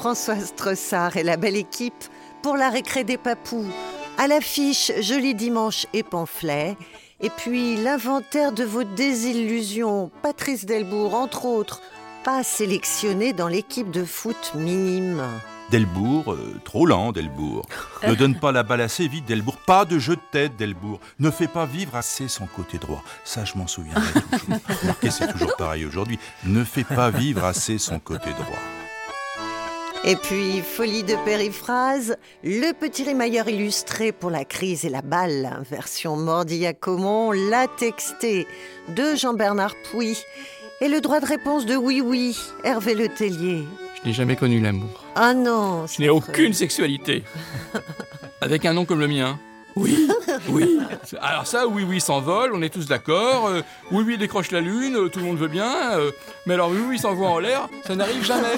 Françoise Tressard et la belle équipe pour la récré des papous. À l'affiche, Joli Dimanche et pamphlets. Et puis l'inventaire de vos désillusions. Patrice Delbourg, entre autres, pas sélectionné dans l'équipe de foot minime. Delbourg, trop lent Delbourg. Ne donne pas la balle assez vite Delbourg. Pas de jeu de tête Delbourg. Ne fait pas vivre assez son côté droit. Ça je m'en souviendrai toujours. Remarquez, c'est toujours pareil aujourd'hui. Ne fait pas vivre assez son côté droit. Et puis, folie de périphrase, le petit rimailleur illustré pour la crise et la balle, version Mordillat-Comon, la textée de Jean-Bernard Pouy. Et le droit de réponse de Oui Oui, Hervé Le Tellier. Je n'ai jamais connu l'amour. Ah non, je n'ai aucune sexualité. Avec un nom comme le mien. Oui, oui. Alors ça, oui, oui, s'envole, on est tous d'accord. Oui, oui, décroche la lune, tout le monde veut bien. Mais alors, oui, oui, s'envoie en l'air, ça n'arrive jamais.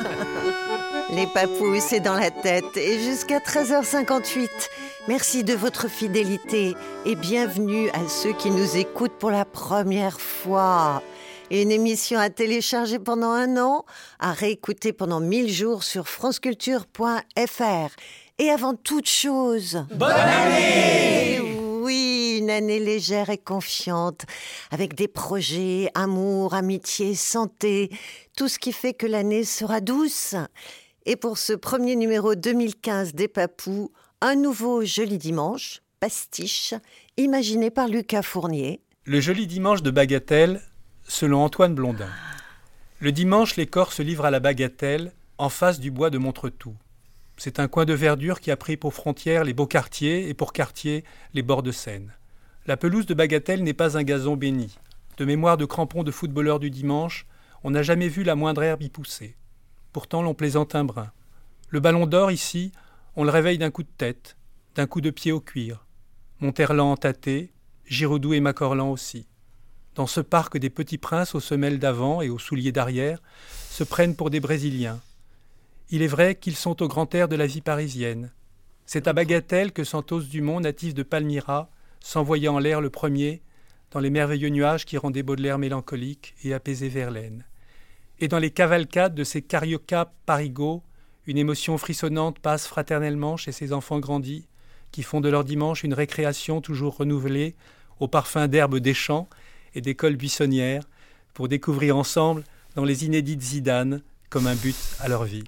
Les papous, c'est dans la tête. Et jusqu'à 13h58, merci de votre fidélité. Et bienvenue à ceux qui nous écoutent pour la première fois. Une émission à télécharger pendant 1 an, à réécouter pendant 1000 jours sur franceculture.fr. Et avant toute chose... Bonne année! Oui, une année légère et confiante, avec des projets, amour, amitié, santé, tout ce qui fait que l'année sera douce. Et pour ce premier numéro 2015 des Papous, un nouveau Joli Dimanche, pastiche, imaginé par Lucas Fournier. Le Joli Dimanche de Bagatelle, selon Antoine Blondin. Le dimanche, les corps se livrent à la bagatelle, en face du bois de Montretout. C'est un coin de verdure qui a pris pour frontière les beaux quartiers et pour quartier les bords de Seine. La pelouse de Bagatelle n'est pas un gazon béni. De mémoire de crampons de footballeurs du dimanche, on n'a jamais vu la moindre herbe y pousser. Pourtant, l'on plaisante un brin. Le ballon d'or, ici, on le réveille d'un coup de tête, d'un coup de pied au cuir. Monterland tâté, Giraudoux et Macorlan aussi. Dans ce parc, des petits princes aux semelles d'avant et aux souliers d'arrière se prennent pour des Brésiliens. Il est vrai qu'ils sont au grand air de la vie parisienne. C'est à Bagatelle que Santos Dumont, natif de Palmyra, s'envoyait en l'air le premier dans les merveilleux nuages qui rendaient Baudelaire mélancolique et apaisaient Verlaine. Et dans les cavalcades de ces Carioca parigots, une émotion frissonnante passe fraternellement chez ces enfants grandis qui font de leur dimanche une récréation toujours renouvelée au parfum d'herbes des champs et d'écoles buissonnières pour découvrir ensemble dans les inédites Zidane comme un but à leur vie.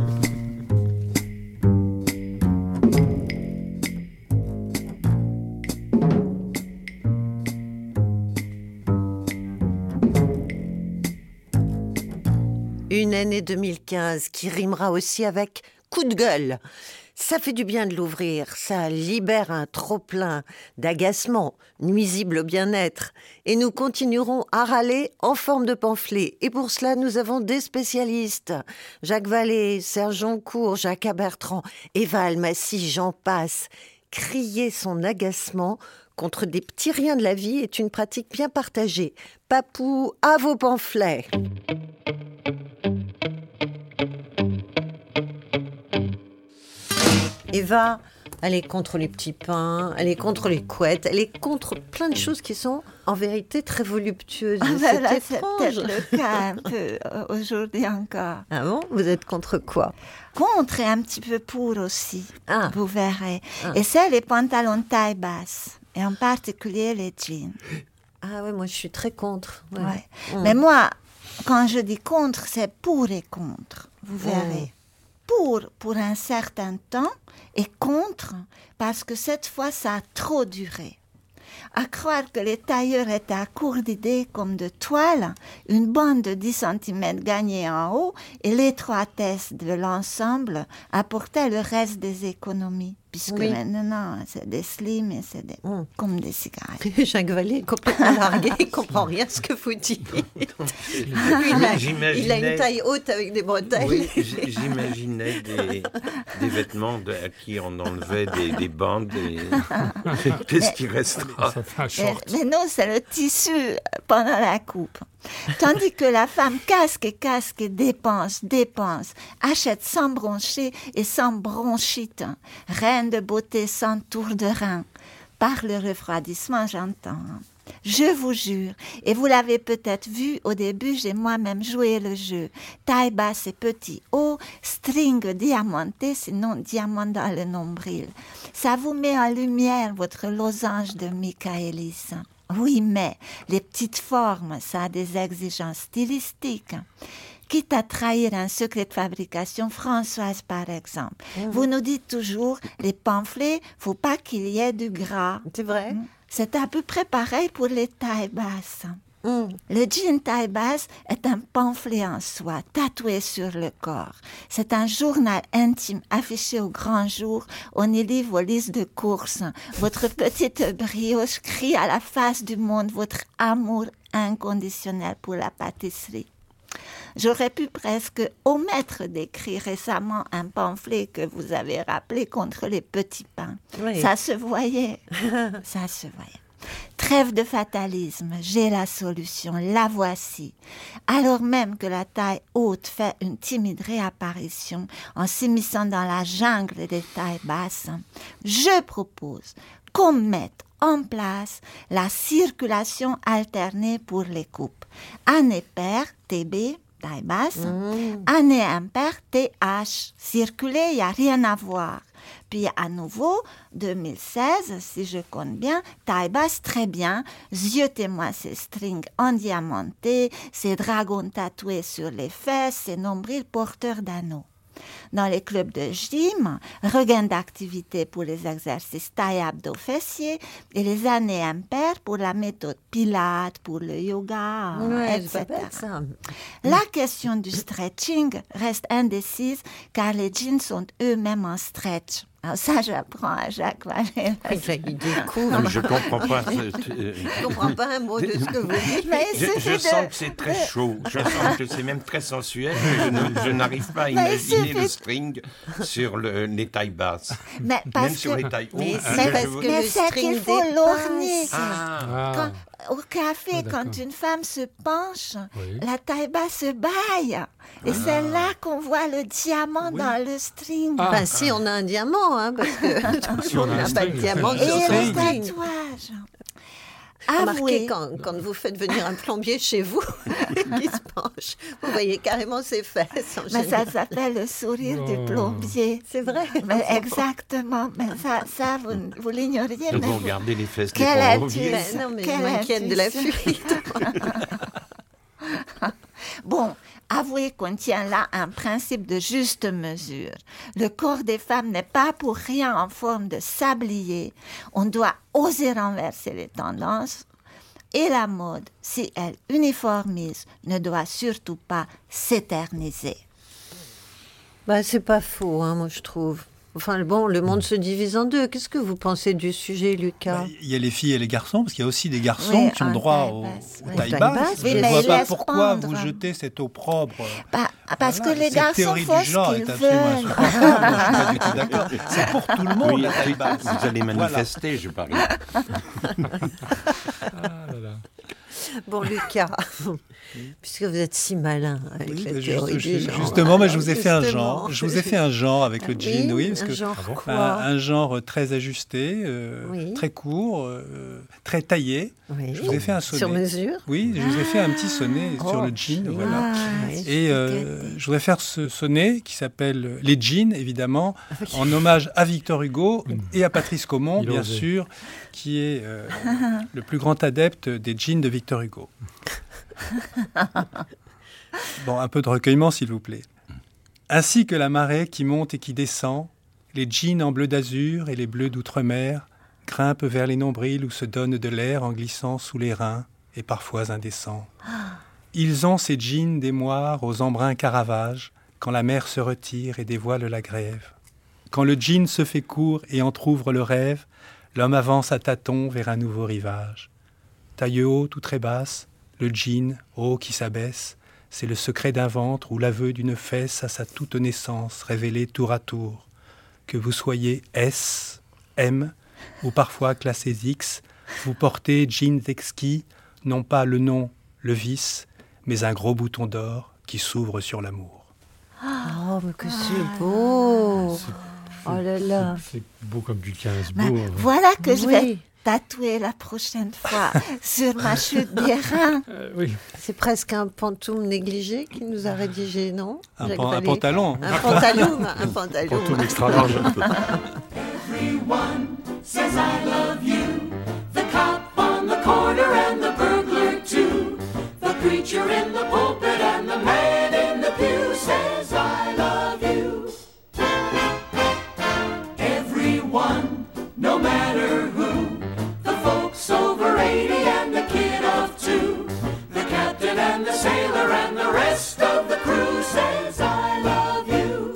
Une année 2015 qui rimera aussi avec coup de gueule. Ça fait du bien de l'ouvrir, ça libère un trop-plein d'agacement, nuisible au bien-être. Et nous continuerons à râler en forme de pamphlet. Et pour cela, nous avons des spécialistes. Jacques Vallée, Serge Joncourt, Jacques Bertrand, Eva Almassi, j'en passe. Crier son agacement contre des petits riens de la vie est une pratique bien partagée. Papou, à vos pamphlets. Eva, elle est contre les petits pains, elle est contre les couettes, elle est contre plein de choses qui sont en vérité très voluptueuses. C'est peut-être le cas un peu aujourd'hui encore. Ah bon? Vous êtes contre quoi? Contre et un petit peu pour aussi, vous verrez. Ah. Et c'est les pantalons taille basse, et en particulier les jeans. Ah ouais, moi je suis très contre. Ouais. Ouais. Mais moi, quand je dis contre, c'est pour et contre, vous verrez. Pour un certain temps et contre parce que cette fois ça a trop duré. À croire que les tailleurs étaient à court d'idées comme de toile, une bande de 10 cm gagnée en haut et l'étroitesse de l'ensemble apportaient le reste des économies. Puisque maintenant, c'est des slims et c'est comme des cigarettes. Jacques Vallée est complètement largué, il ne comprend rien ce que vous dites. Il a une taille haute avec des bretelles. Oui, j'imaginais des vêtements à qui on enlevait des bandes. Qu'est-ce qui restera? Mais non, c'est le tissu pendant la coupe. Tandis que la femme casque et dépense, achète sans broncher et sans bronchite, reine de beauté sans tour de rein. Par le refroidissement, j'entends. Je vous jure, et vous l'avez peut-être vu au début, j'ai moi-même joué le jeu. Taille basse et petit haut, string diamanté, sinon diamant dans le nombril. Ça vous met en lumière votre losange de Michaelis. Oui, mais les petites formes, ça a des exigences stylistiques. Quitte à trahir un secret de fabrication, Françoise par exemple. Vous nous dites toujours, les pamphlets, faut pas qu'il y ait du gras. C'est vrai. C'est à peu près pareil pour les tailles basses. Le jean taille basse est un pamphlet en soie, tatoué sur le corps. C'est un journal intime affiché au grand jour. On y lit vos listes de courses. Votre petite brioche crie à la face du monde votre amour inconditionnel pour la pâtisserie. J'aurais pu presque omettre d'écrire récemment un pamphlet que vous avez rappelé contre les petits pains. Oui. Ça se voyait. Ça se voyait. Trêve de fatalisme, j'ai la solution, la voici. Alors même que la taille haute fait une timide réapparition en s'immisçant dans la jungle des tailles basses, je propose qu'on mette en place la circulation alternée pour les coupes. Année paire, TB, taille basse, année impaire, TH. Circuler, il n'y a rien à voir. Puis à nouveau, 2016, si je compte bien, taille basse, très bien. Ziotez-moi ces strings endiamantés, ces dragons tatoués sur les fesses, ces nombrils porteurs d'anneaux. Dans les clubs de gym, regain d'activité pour les exercices taille abdos fessiers et les années impaires pour la méthode Pilates, pour le yoga, etc. c'est pas bête, ça. La question du stretching reste indécise car les jeans sont eux-mêmes en stretch. Alors ça, j'apprends à Jacques Vallée. Il découvre. Non, mais je comprends pas. Je comprends pas un mot de ce que vous dites. Mais Je sens que c'est très chaud. Je sens que c'est même très sensuel. Je n'arrive pas à imaginer le string sur les tailles basses. Mais Même parce sur que, les tailles hautes. Mais hein, c'est parce que mais le c'est string qu'il faut dépasse. lorgner. Ah, Au café, d'accord. quand une femme se penche, Oui. la taille basse se baille. Et c'est là qu'on voit le diamant dans le string. Ah. Enfin, si on a un diamant, hein, parce que tout le monde on a n'a un pas de string. diamant Et sur son le string. tatouage. Remarquez, Avouez. quand vous faites venir un plombier chez vous, qui se penche, vous voyez carrément ses fesses. En Mais ça général. s'appelle le sourire du Oh. plombier. C'est vrai. Mais exactement. Mais ça vous l'ignoriez. de Mais vous regarder les fesses des Quelle plombiers. astuce. Ben non, mais je Quelle m'inquiète de la intuition. fuite. Bon, avouez qu'on tient là un principe de juste mesure. Le corps des femmes n'est pas pour rien en forme de sablier. On doit oser renverser les tendances. Et la mode, si elle uniformise, ne doit surtout pas s'éterniser. Bah, c'est pas faux, hein, moi je trouve. Enfin, bon, le monde se divise en deux. Qu'est-ce que vous pensez du sujet, Lucas? Il y a les filles et les garçons, parce qu'il y a aussi des garçons Oui, qui ont en droit taille aux basse, oui. tailles Taille basses. basse, oui, Je ne mais vois ils pas laissent pourquoi pendre. vous jetez cette opprobre. Parce que les Cette garçons théorie font du genre ce est qu'ils absolument veulent. insupportable. Je suis pas du tout d'accord. C'est pour tout le monde, Oui, la taille basse. vous allez manifester, je parie. Ah là là. Bon, Lucas, puisque vous êtes si malin avec Oui, la bah, théorie du genre. justement, je vous ai fait un Justement. genre. Je vous ai fait un genre avec le jean, oui, parce un que genre Ah bon quoi? un genre très ajusté, Oui. très court, très taillé. Oui. Je vous ai fait un sonnet. Sur mesure? Oui, je vous ai fait un petit sonnet sur le jean, ok. voilà. Ah, Et je voudrais faire ce sonnet qui s'appelle Les jeans, évidemment, en hommage à Victor Hugo et à Patrice Caumont, Il bien osait. sûr, qui est le plus grand adepte des jeans de Victor Hugo. Bon, un peu de recueillement, s'il vous plaît. Ainsi que la marée qui monte et qui descend, les jeans en bleu d'azur et les bleus d'outre-mer grimpent vers les nombrils où se donne de l'air en glissant sous les reins et parfois indécents. Ils ont ces jeans des moires aux embruns Caravage quand la mer se retire et dévoile la grève. Quand le jean se fait court et entr'ouvre le rêve, l'homme avance à tâtons vers un nouveau rivage. Taille haute ou très basse, le jean, haut qui s'abaisse, c'est le secret d'un ventre ou l'aveu d'une fesse à sa toute naissance révélée tour à tour. Que vous soyez S, M ou parfois classés X, vous portez jeans exquis, non pas le nom, le vice, mais un gros bouton d'or qui s'ouvre sur l'amour. Oh, mais que c'est beau! Oh là là. C'est beau comme du Gainsbourg. Voilà que je vais Oui, tatouer la prochaine fois sur ma chute des reins. Oui. c'est presque un pantoum négligé qui nous a rédigé, non Un, Jacques pan- un Vallée. pantalon. Un pantaloum, un pantaloum. Pantoum extra large. Everyone says I love you. The cop on the corner and the burglar too. The preacher in the pulpit and the man in the pew says I love you. Everyone, no matter who. The folks over 80 and the kid of 2. The captain and the sailor and the rest of the crew says I love you.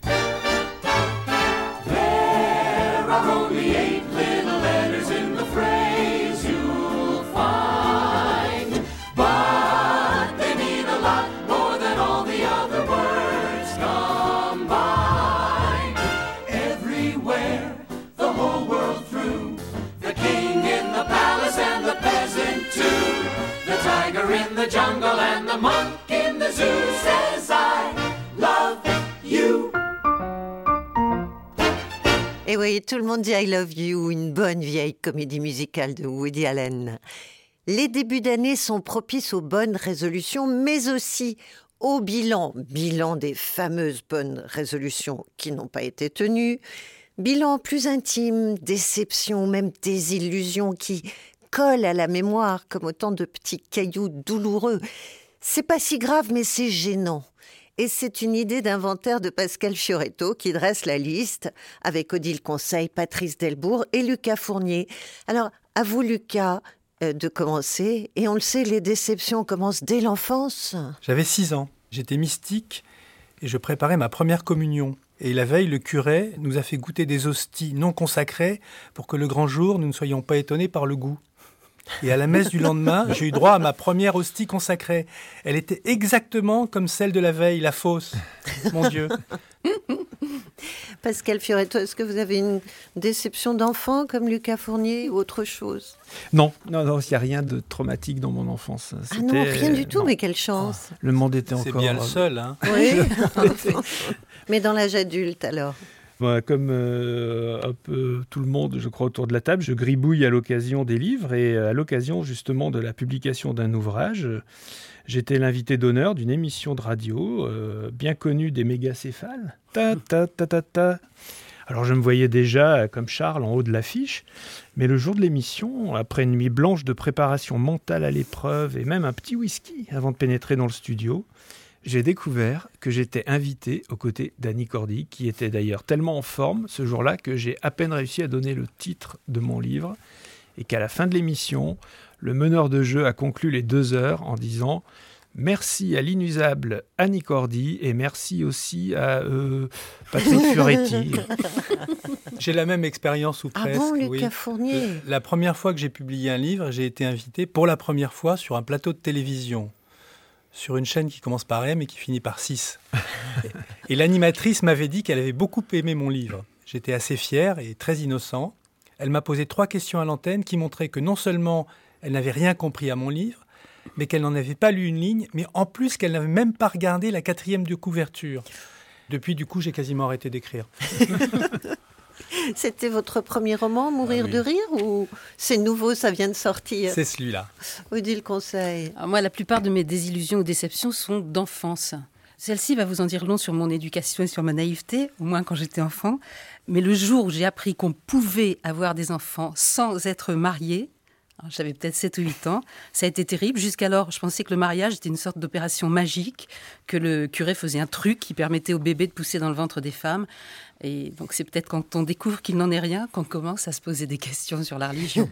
There are only 8 little letters in the phrase you'll find, but they mean a lot more than all the other words combined. Everywhere, the whole world through, the king in the palace and the peasant too, the tiger in the jungle and the monk in the zoo says I love you. Et oui, tout le monde dit I Love You, une bonne vieille comédie musicale de Woody Allen. Les débuts d'année sont propices aux bonnes résolutions, mais aussi au bilan. Bilan des fameuses bonnes résolutions qui n'ont pas été tenues. Bilan plus intime, déception, même désillusion qui collent à la mémoire comme autant de petits cailloux douloureux. C'est pas si grave, mais c'est gênant. Et c'est une idée d'inventaire de Pascal Fioretto qui dresse la liste avec Odile Conseil, Patrice Delbourg et Lucas Fournier. Alors, à vous Lucas de commencer. Et on le sait, les déceptions commencent dès l'enfance. J'avais 6 ans. J'étais mystique et je préparais ma première communion. Et la veille, le curé nous a fait goûter des hosties non consacrées pour que le grand jour, nous ne soyons pas étonnés par le goût. Et à la messe du lendemain, j'ai eu droit à ma première hostie consacrée. Elle était exactement comme celle de la veille, la fausse. Mon Dieu. Pascal Fioretto, est-ce que vous avez une déception d'enfant comme Lucas Fournier ou autre chose? Non, il n'y a rien de traumatique dans mon enfance. Ah non, rien du tout, non. mais quelle chance. Le monde était C'est encore... bien le seul, hein. Oui. Mais dans l'âge adulte, alors? Voilà, comme un peu tout le monde, je crois, autour de la table, je gribouille à l'occasion des livres et à l'occasion justement de la publication d'un ouvrage. J'étais l'invité d'honneur d'une émission de radio bien connue des mégacéphales. Ta, ta, ta, ta, ta. Alors je me voyais déjà comme Charles en haut de l'affiche, mais le jour de l'émission, après une nuit blanche de préparation mentale à l'épreuve et même un petit whisky avant de pénétrer dans le studio, j'ai découvert que j'étais invité aux côtés d'Annie Cordy, qui était d'ailleurs tellement en forme ce jour-là que j'ai à peine réussi à donner le titre de mon livre et qu'à la fin de l'émission, le meneur de jeu a conclu les 2 heures en disant « Merci à l'inusable Annie Cordy et merci aussi à Patrick Fioretti. » J'ai la même expérience ou presque. Ah bon, Lucas oui. Fournier? La première fois que j'ai publié un livre, j'ai été invité pour la première fois sur un plateau de télévision, sur une chaîne qui commence par M et qui finit par 6. Et l'animatrice m'avait dit qu'elle avait beaucoup aimé mon livre. J'étais assez fier et très innocent. Elle m'a posé 3 questions à l'antenne qui montraient que non seulement elle n'avait rien compris à mon livre, mais qu'elle n'en avait pas lu une ligne, mais en plus qu'elle n'avait même pas regardé la 4e de couverture. Depuis, du coup, j'ai quasiment arrêté d'écrire. C'était votre premier roman, Mourir oui. de rire, ou c'est nouveau, ça vient de sortir? C'est celui-là. Odile Conseil. Alors moi, la plupart de mes désillusions ou déceptions sont d'enfance. Celle-ci va vous en dire long sur mon éducation et sur ma naïveté, au moins quand j'étais enfant. Mais le jour où j'ai appris qu'on pouvait avoir des enfants sans être marié, j'avais peut-être 7 ou 8 ans, ça a été terrible. Jusqu'alors, je pensais que le mariage était une sorte d'opération magique, que le curé faisait un truc qui permettait au bébé de pousser dans le ventre des femmes. Et donc c'est peut-être quand on découvre qu'il n'en est rien qu'on commence à se poser des questions sur la religion.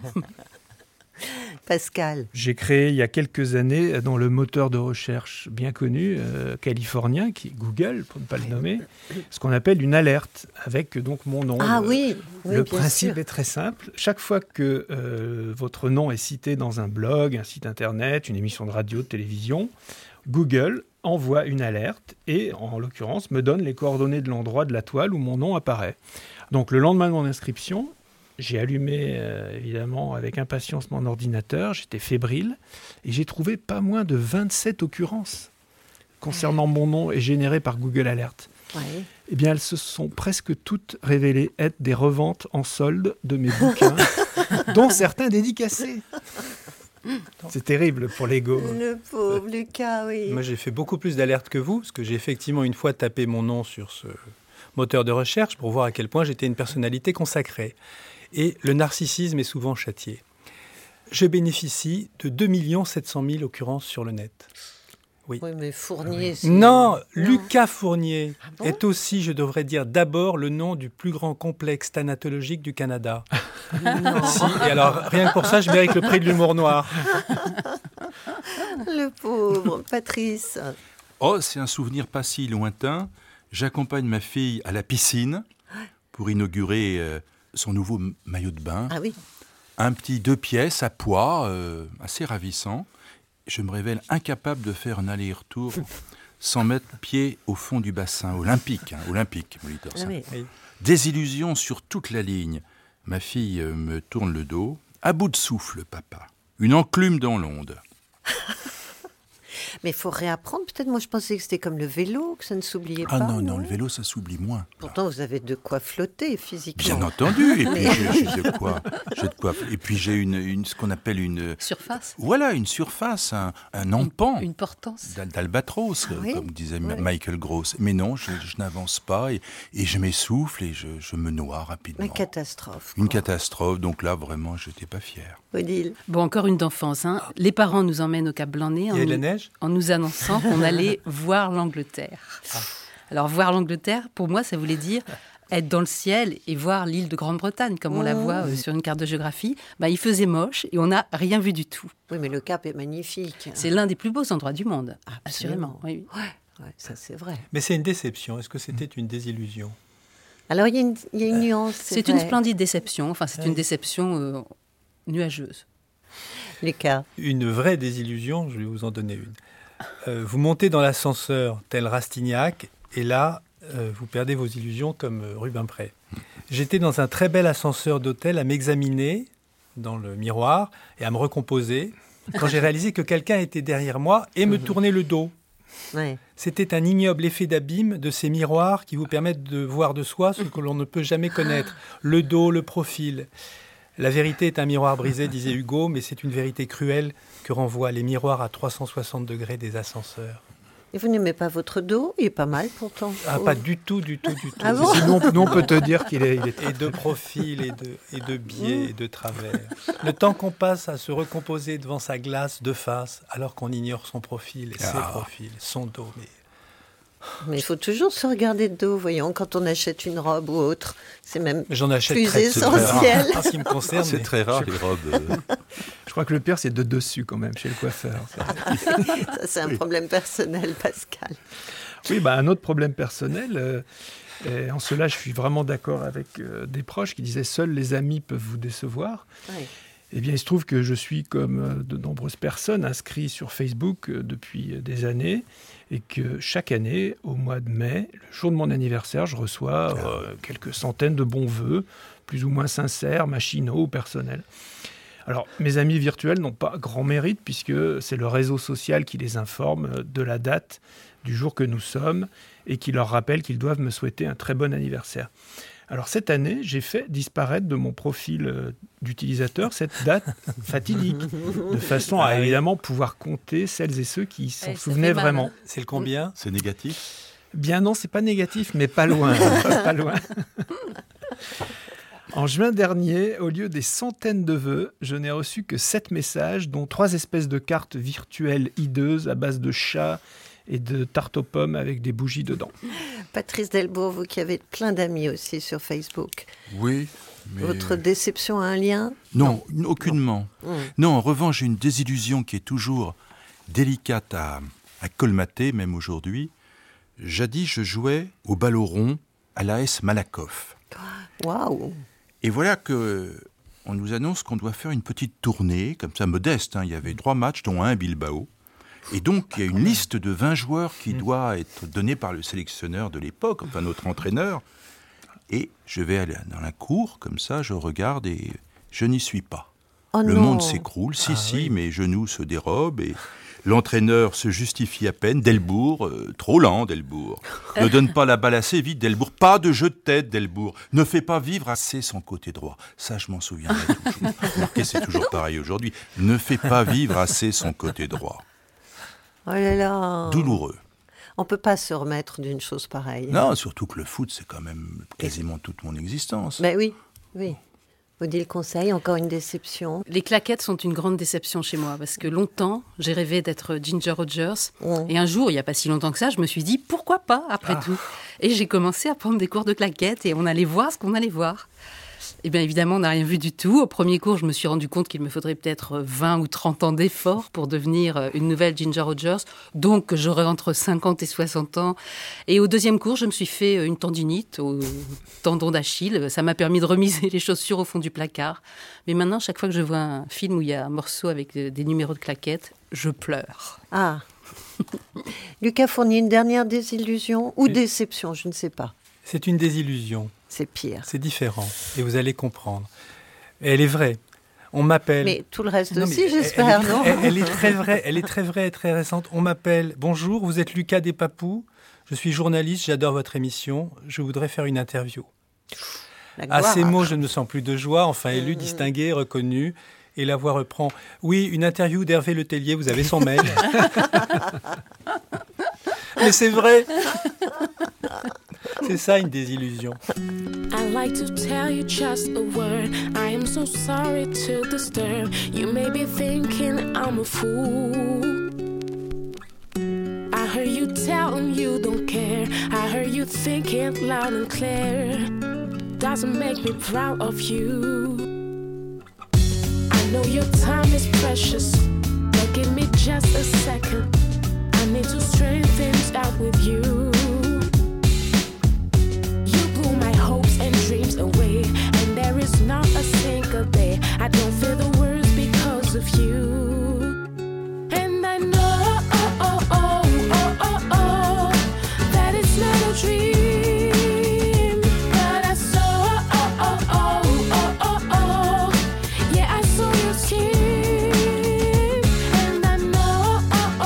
Pascal. J'ai créé il y a quelques années dans le moteur de recherche bien connu californien, qui est Google, pour ne pas le nommer, ce qu'on appelle une alerte avec donc mon nom. Ah oui, le bien principe sûr. est très simple. Chaque fois que votre nom est cité dans un blog, un site internet, une émission de radio, de télévision, Google envoie une alerte et, en l'occurrence, me donne les coordonnées de l'endroit de la toile où mon nom apparaît. Donc le lendemain de mon inscription, j'ai allumé, évidemment, avec impatience mon ordinateur, j'étais fébrile, et j'ai trouvé pas moins de 27 occurrences concernant mon nom et générées par Google Alert. Ouais. Eh bien, elles se sont presque toutes révélées être des reventes en solde de mes bouquins, dont certains dédicacés. C'est terrible pour l'ego. Le pauvre Lucas, oui. Moi, j'ai fait beaucoup plus d'alertes que vous, parce que j'ai effectivement une fois tapé mon nom sur ce moteur de recherche pour voir à quel point j'étais une personnalité consacrée. Et le narcissisme est souvent châtié. Je bénéficie de 2 700 000 occurrences sur le net. Oui. Oui, mais Fournier, c'est... Non, Lucas Fournier bon est aussi, je devrais dire, d'abord le nom du plus grand complexe thanatologique du Canada. Non. Si, et alors, rien que pour ça, je mérite le prix de l'humour noir. Le pauvre Patrice. Oh, c'est un souvenir pas si lointain. J'accompagne ma fille à la piscine pour inaugurer son nouveau maillot de bain. Ah oui. Un petit 2 pièces à poids, assez ravissant. Je me révèle incapable de faire un aller-retour sans mettre pied au fond du bassin. Olympique, Molitor. Ah oui. Désillusion sur toute la ligne. Ma fille me tourne le dos. À bout de souffle, papa. Une enclume dans l'onde. Mais il faut réapprendre. Peut-être, moi, je pensais que c'était comme le vélo, que ça ne s'oubliait pas. Ah non, le vélo, ça s'oublie moins. Pourtant, vous avez de quoi flotter physiquement. Bien entendu. Et puis, j'ai de quoi. Et puis, j'ai ce qu'on appelle une... Surface. Voilà, une surface, un empan. Une portance. D'albatros, oui. comme disait Michael Gross. Mais non, je n'avance pas et je m'essouffle et je me noie rapidement. Une catastrophe. Une catastrophe. Donc là, vraiment, je n'étais pas fier. Odile. Bon, encore une d'enfance. Hein. Les parents nous emmènent au Cap Blanc-Nez Il y a de la neige ? en nous annonçant qu'on allait voir l'Angleterre. Alors, voir l'Angleterre, pour moi, ça voulait dire être dans le ciel et voir l'île de Grande-Bretagne, comme on la voit sur une carte de géographie. Il faisait moche et on n'a rien vu du tout. Oui, mais le Cap est magnifique. C'est l'un des plus beaux endroits du monde, assurément. Oui. Ouais, ça, c'est vrai. Mais c'est une déception. Est-ce que c'était une désillusion ? Alors, il y a une nuance. C'est une splendide déception. Enfin, c'est une déception nuageuse. Lucas. Une vraie désillusion, je vais vous en donner une. Vous montez dans l'ascenseur tel Rastignac, et là, vous perdez vos illusions comme Rubempré. J'étais dans un très bel ascenseur d'hôtel à m'examiner dans le miroir et à me recomposer quand j'ai réalisé que quelqu'un était derrière moi et me tournait le dos. Ouais. C'était un ignoble effet d'abîme de ces miroirs qui vous permettent de voir de soi ce que l'on ne peut jamais connaître. Le dos, le profil. La vérité est un miroir brisé, disait Hugo, mais c'est une vérité cruelle que renvoient les miroirs à 360 degrés des ascenseurs. Et vous n'aimez pas votre dos ? Il est pas mal pourtant. Ah, pas du tout. Ah bon ? Sinon, on peut te dire qu'il est... Et de profil, et de biais, et de travers. Le temps qu'on passe à se recomposer devant sa glace de face, alors qu'on ignore son profil, et ses profils, son dos. Mais il faut toujours se regarder de dos, voyons, quand on achète une robe ou autre. C'est même J'en achète plus très essentiel. En ce qui me concerne. C'est très rare, les robes. Je crois que le pire, c'est de dessus quand même, chez le coiffeur. Ça, c'est un problème personnel, Pascal. Oui, un autre problème personnel. Et en cela, je suis vraiment d'accord avec des proches qui disaient « Seuls les amis peuvent vous décevoir ». Eh bien, il se trouve que je suis, comme de nombreuses personnes, inscrit sur Facebook depuis des années et que chaque année, au mois de mai, le jour de mon anniversaire, je reçois quelques centaines de bons vœux, plus ou moins sincères, machinaux ou personnels. Alors, mes amis virtuels n'ont pas grand mérite puisque c'est le réseau social qui les informe de la date du jour que nous sommes et qui leur rappelle qu'ils doivent me souhaiter un très bon anniversaire. Alors cette année, j'ai fait disparaître de mon profil d'utilisateur cette date fatidique, de façon à évidemment pouvoir compter celles et ceux qui s'en souvenaient vraiment. C'est le combien ? C'est négatif ? Bien non, c'est pas négatif, mais pas loin. Pas loin. En juin dernier, au lieu des centaines de vœux, je n'ai reçu que 7 messages, dont 3 espèces de cartes virtuelles hideuses à base de chats et de tartes aux pommes avec des bougies dedans. Patrice Delbourg, vous qui avez plein d'amis aussi sur Facebook. Oui, mais... Votre déception a un lien ? Non, aucunement. Non, en revanche, j'ai une désillusion qui est toujours délicate à colmater, même aujourd'hui. Jadis, je jouais au ballon rond à l'AS Malakoff. Waouh ! Et voilà que on nous annonce qu'on doit faire une petite tournée, comme ça, modeste. Il y avait 3 matchs, dont un à Bilbao. Et donc, il y a une liste de 20 joueurs qui doit être donnée par le sélectionneur de l'époque, enfin notre entraîneur. Et je vais aller dans la cour, comme ça, je regarde et je n'y suis pas. Oh le non. monde s'écroule, si, mes genoux se dérobent et L'entraîneur se justifie à peine. Delbourg, trop lent, Delbourg. Ne donne pas la balle assez vite, Delbourg. Pas de jeu de tête, Delbourg. Ne fait pas vivre assez son côté droit. Ça, je m'en souviendrai toujours. Remarquez, c'est toujours pareil aujourd'hui. Ne fait pas vivre assez son côté droit. Oh là là. Douloureux. On peut pas se remettre d'une chose pareille. Non, surtout que le foot, c'est quand même quasiment toute mon existence. Ben oui. Odile Conseil, encore une déception. Les claquettes sont une grande déception chez moi parce que longtemps, j'ai rêvé d'être Ginger Rogers. Et un jour, il n'y a pas si longtemps que ça, je me suis dit pourquoi pas après tout. Et j'ai commencé à prendre des cours de claquettes et on allait voir ce qu'on allait voir. Et bien évidemment, on n'a rien vu du tout. Au premier cours, je me suis rendu compte qu'il me faudrait peut-être 20 ou 30 ans d'efforts pour devenir une nouvelle Ginger Rogers. Donc, j'aurais entre 50 et 60 ans. Et au deuxième cours, je me suis fait une tendinite au tendon d'Achille. Ça m'a permis de remiser les chaussures au fond du placard. Mais maintenant, chaque fois que je vois un film où il y a un morceau avec des numéros de claquettes, je pleure. Ah. Lucas Fournier, une dernière désillusion ou déception, je ne sais pas. C'est une désillusion. C'est pire. C'est différent. Et vous allez comprendre. Et elle est vraie. On m'appelle... Mais tout le reste aussi, j'espère, non ? Elle est très vraie. Elle est très vraie et très récente. On m'appelle. Bonjour, vous êtes Lucas Despapous. Je suis journaliste, j'adore votre émission. Je voudrais faire une interview. À ces mots, je ne me sens plus de joie. Enfin élu, distingué, reconnu. Et la voix reprend. Oui, une interview d'Hervé Letellier. Vous avez son mail. Mais c'est vrai. C'est ça une désillusion. I'd like to tell you just a word. I am so sorry to disturb. You may be thinking I'm a fool. I heard you telling you don't care. I heard you thinking loud and clear. Doesn't make me proud of you. I know your time is precious, but give me just a second. I need to straighten things out with you. Dreams away, and there is not a single day I don't feel the worst because of you. And I know that it's not a dream, but I saw yeah, I saw your skin. And I know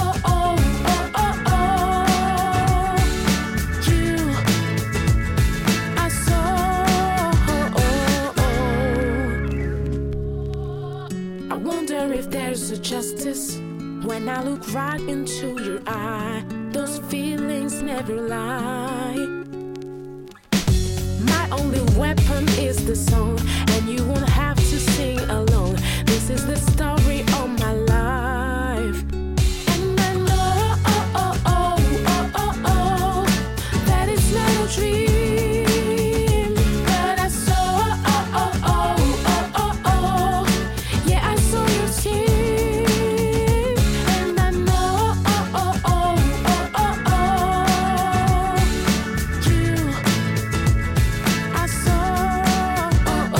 you, I saw. If there's a justice when I look right into your eye, those feelings never lie. My only weapon is the song, and you won't have to sing alone. This is the story of my life. And I know that it's not a dream, but I saw yeah, I saw your skin. And I know you, I saw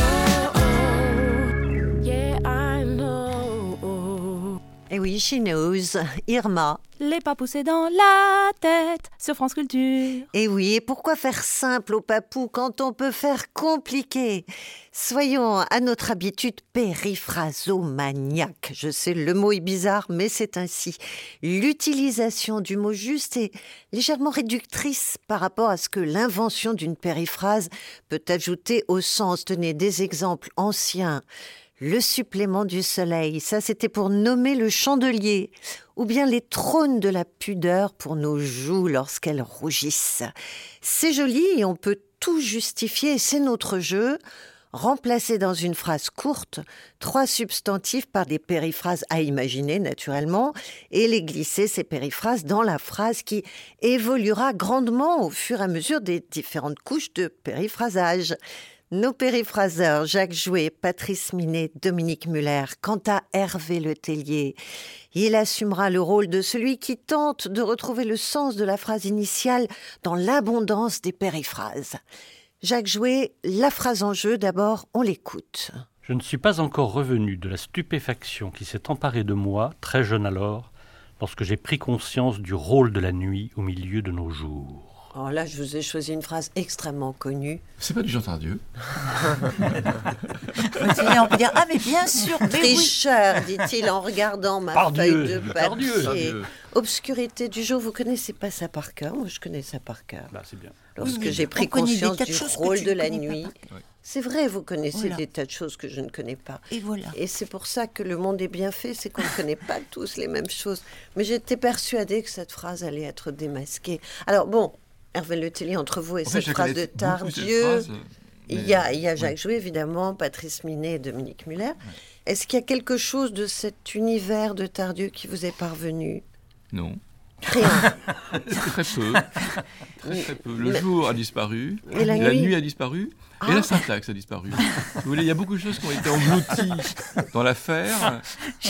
yeah, I know. Et oui, she knows. Irma. Les pas poussés dans la tête sur France Culture. Et oui, et pourquoi faire simple au papou quand on peut faire compliqué ? Soyons à notre habitude périphrasomaniaque. Je sais, le mot est bizarre, mais c'est ainsi. L'utilisation du mot juste est légèrement réductrice par rapport à ce que l'invention d'une périphrase peut ajouter au sens. Tenez des exemples anciens. Le supplément du soleil, ça c'était pour nommer le chandelier, ou bien les trônes de la pudeur pour nos joues lorsqu'elles rougissent. C'est joli et on peut tout justifier, c'est notre jeu. Remplacer dans une phrase courte 3 substantifs par des périphrases à imaginer naturellement et les glisser ces périphrases dans la phrase qui évoluera grandement au fur et à mesure des différentes couches de périphrasage. Nos périphraseurs, Jacques Jouet, Patrice Minet, Dominique Muller. Quant à Hervé Letellier, il assumera le rôle de celui qui tente de retrouver le sens de la phrase initiale dans l'abondance des périphrases. Jacques Jouet, la phrase en jeu, d'abord, on l'écoute. Je ne suis pas encore revenu de la stupéfaction qui s'est emparée de moi, très jeune alors, lorsque j'ai pris conscience du rôle de la nuit au milieu de nos jours. Oh là, je vous ai choisi une phrase extrêmement connue. C'est pas du Jean Tardieu. On peut dire, ah mais bien sûr, mais oui. Tricheur, dit-il en regardant ma feuille de papier. Obscurité du jour, vous connaissez pas ça par cœur? Moi, je connais ça par cœur. Bah, c'est bien. Lorsque j'ai pris conscience du rôle de la nuit. C'est vrai, vous connaissez des tas de choses que je ne connais pas. Et voilà. Et c'est pour ça que le monde est bien fait, c'est qu'on ne connaît pas tous les mêmes choses. Mais j'étais persuadée que cette phrase allait être démasquée. Alors bon, Hervé Le Tellier, entre vous et cette phrase de Tardieu, il y a Jacques Jouet, évidemment, Patrice Minet et Dominique Muller. Ouais. Est-ce qu'il y a quelque chose de cet univers de Tardieu qui vous est parvenu? Non. Rien. Très peu. Très peu. Le jour a disparu, et la nuit a disparu, et la syntaxe a disparu. Vous voulez, il y a beaucoup de choses qui ont été englouties dans l'affaire.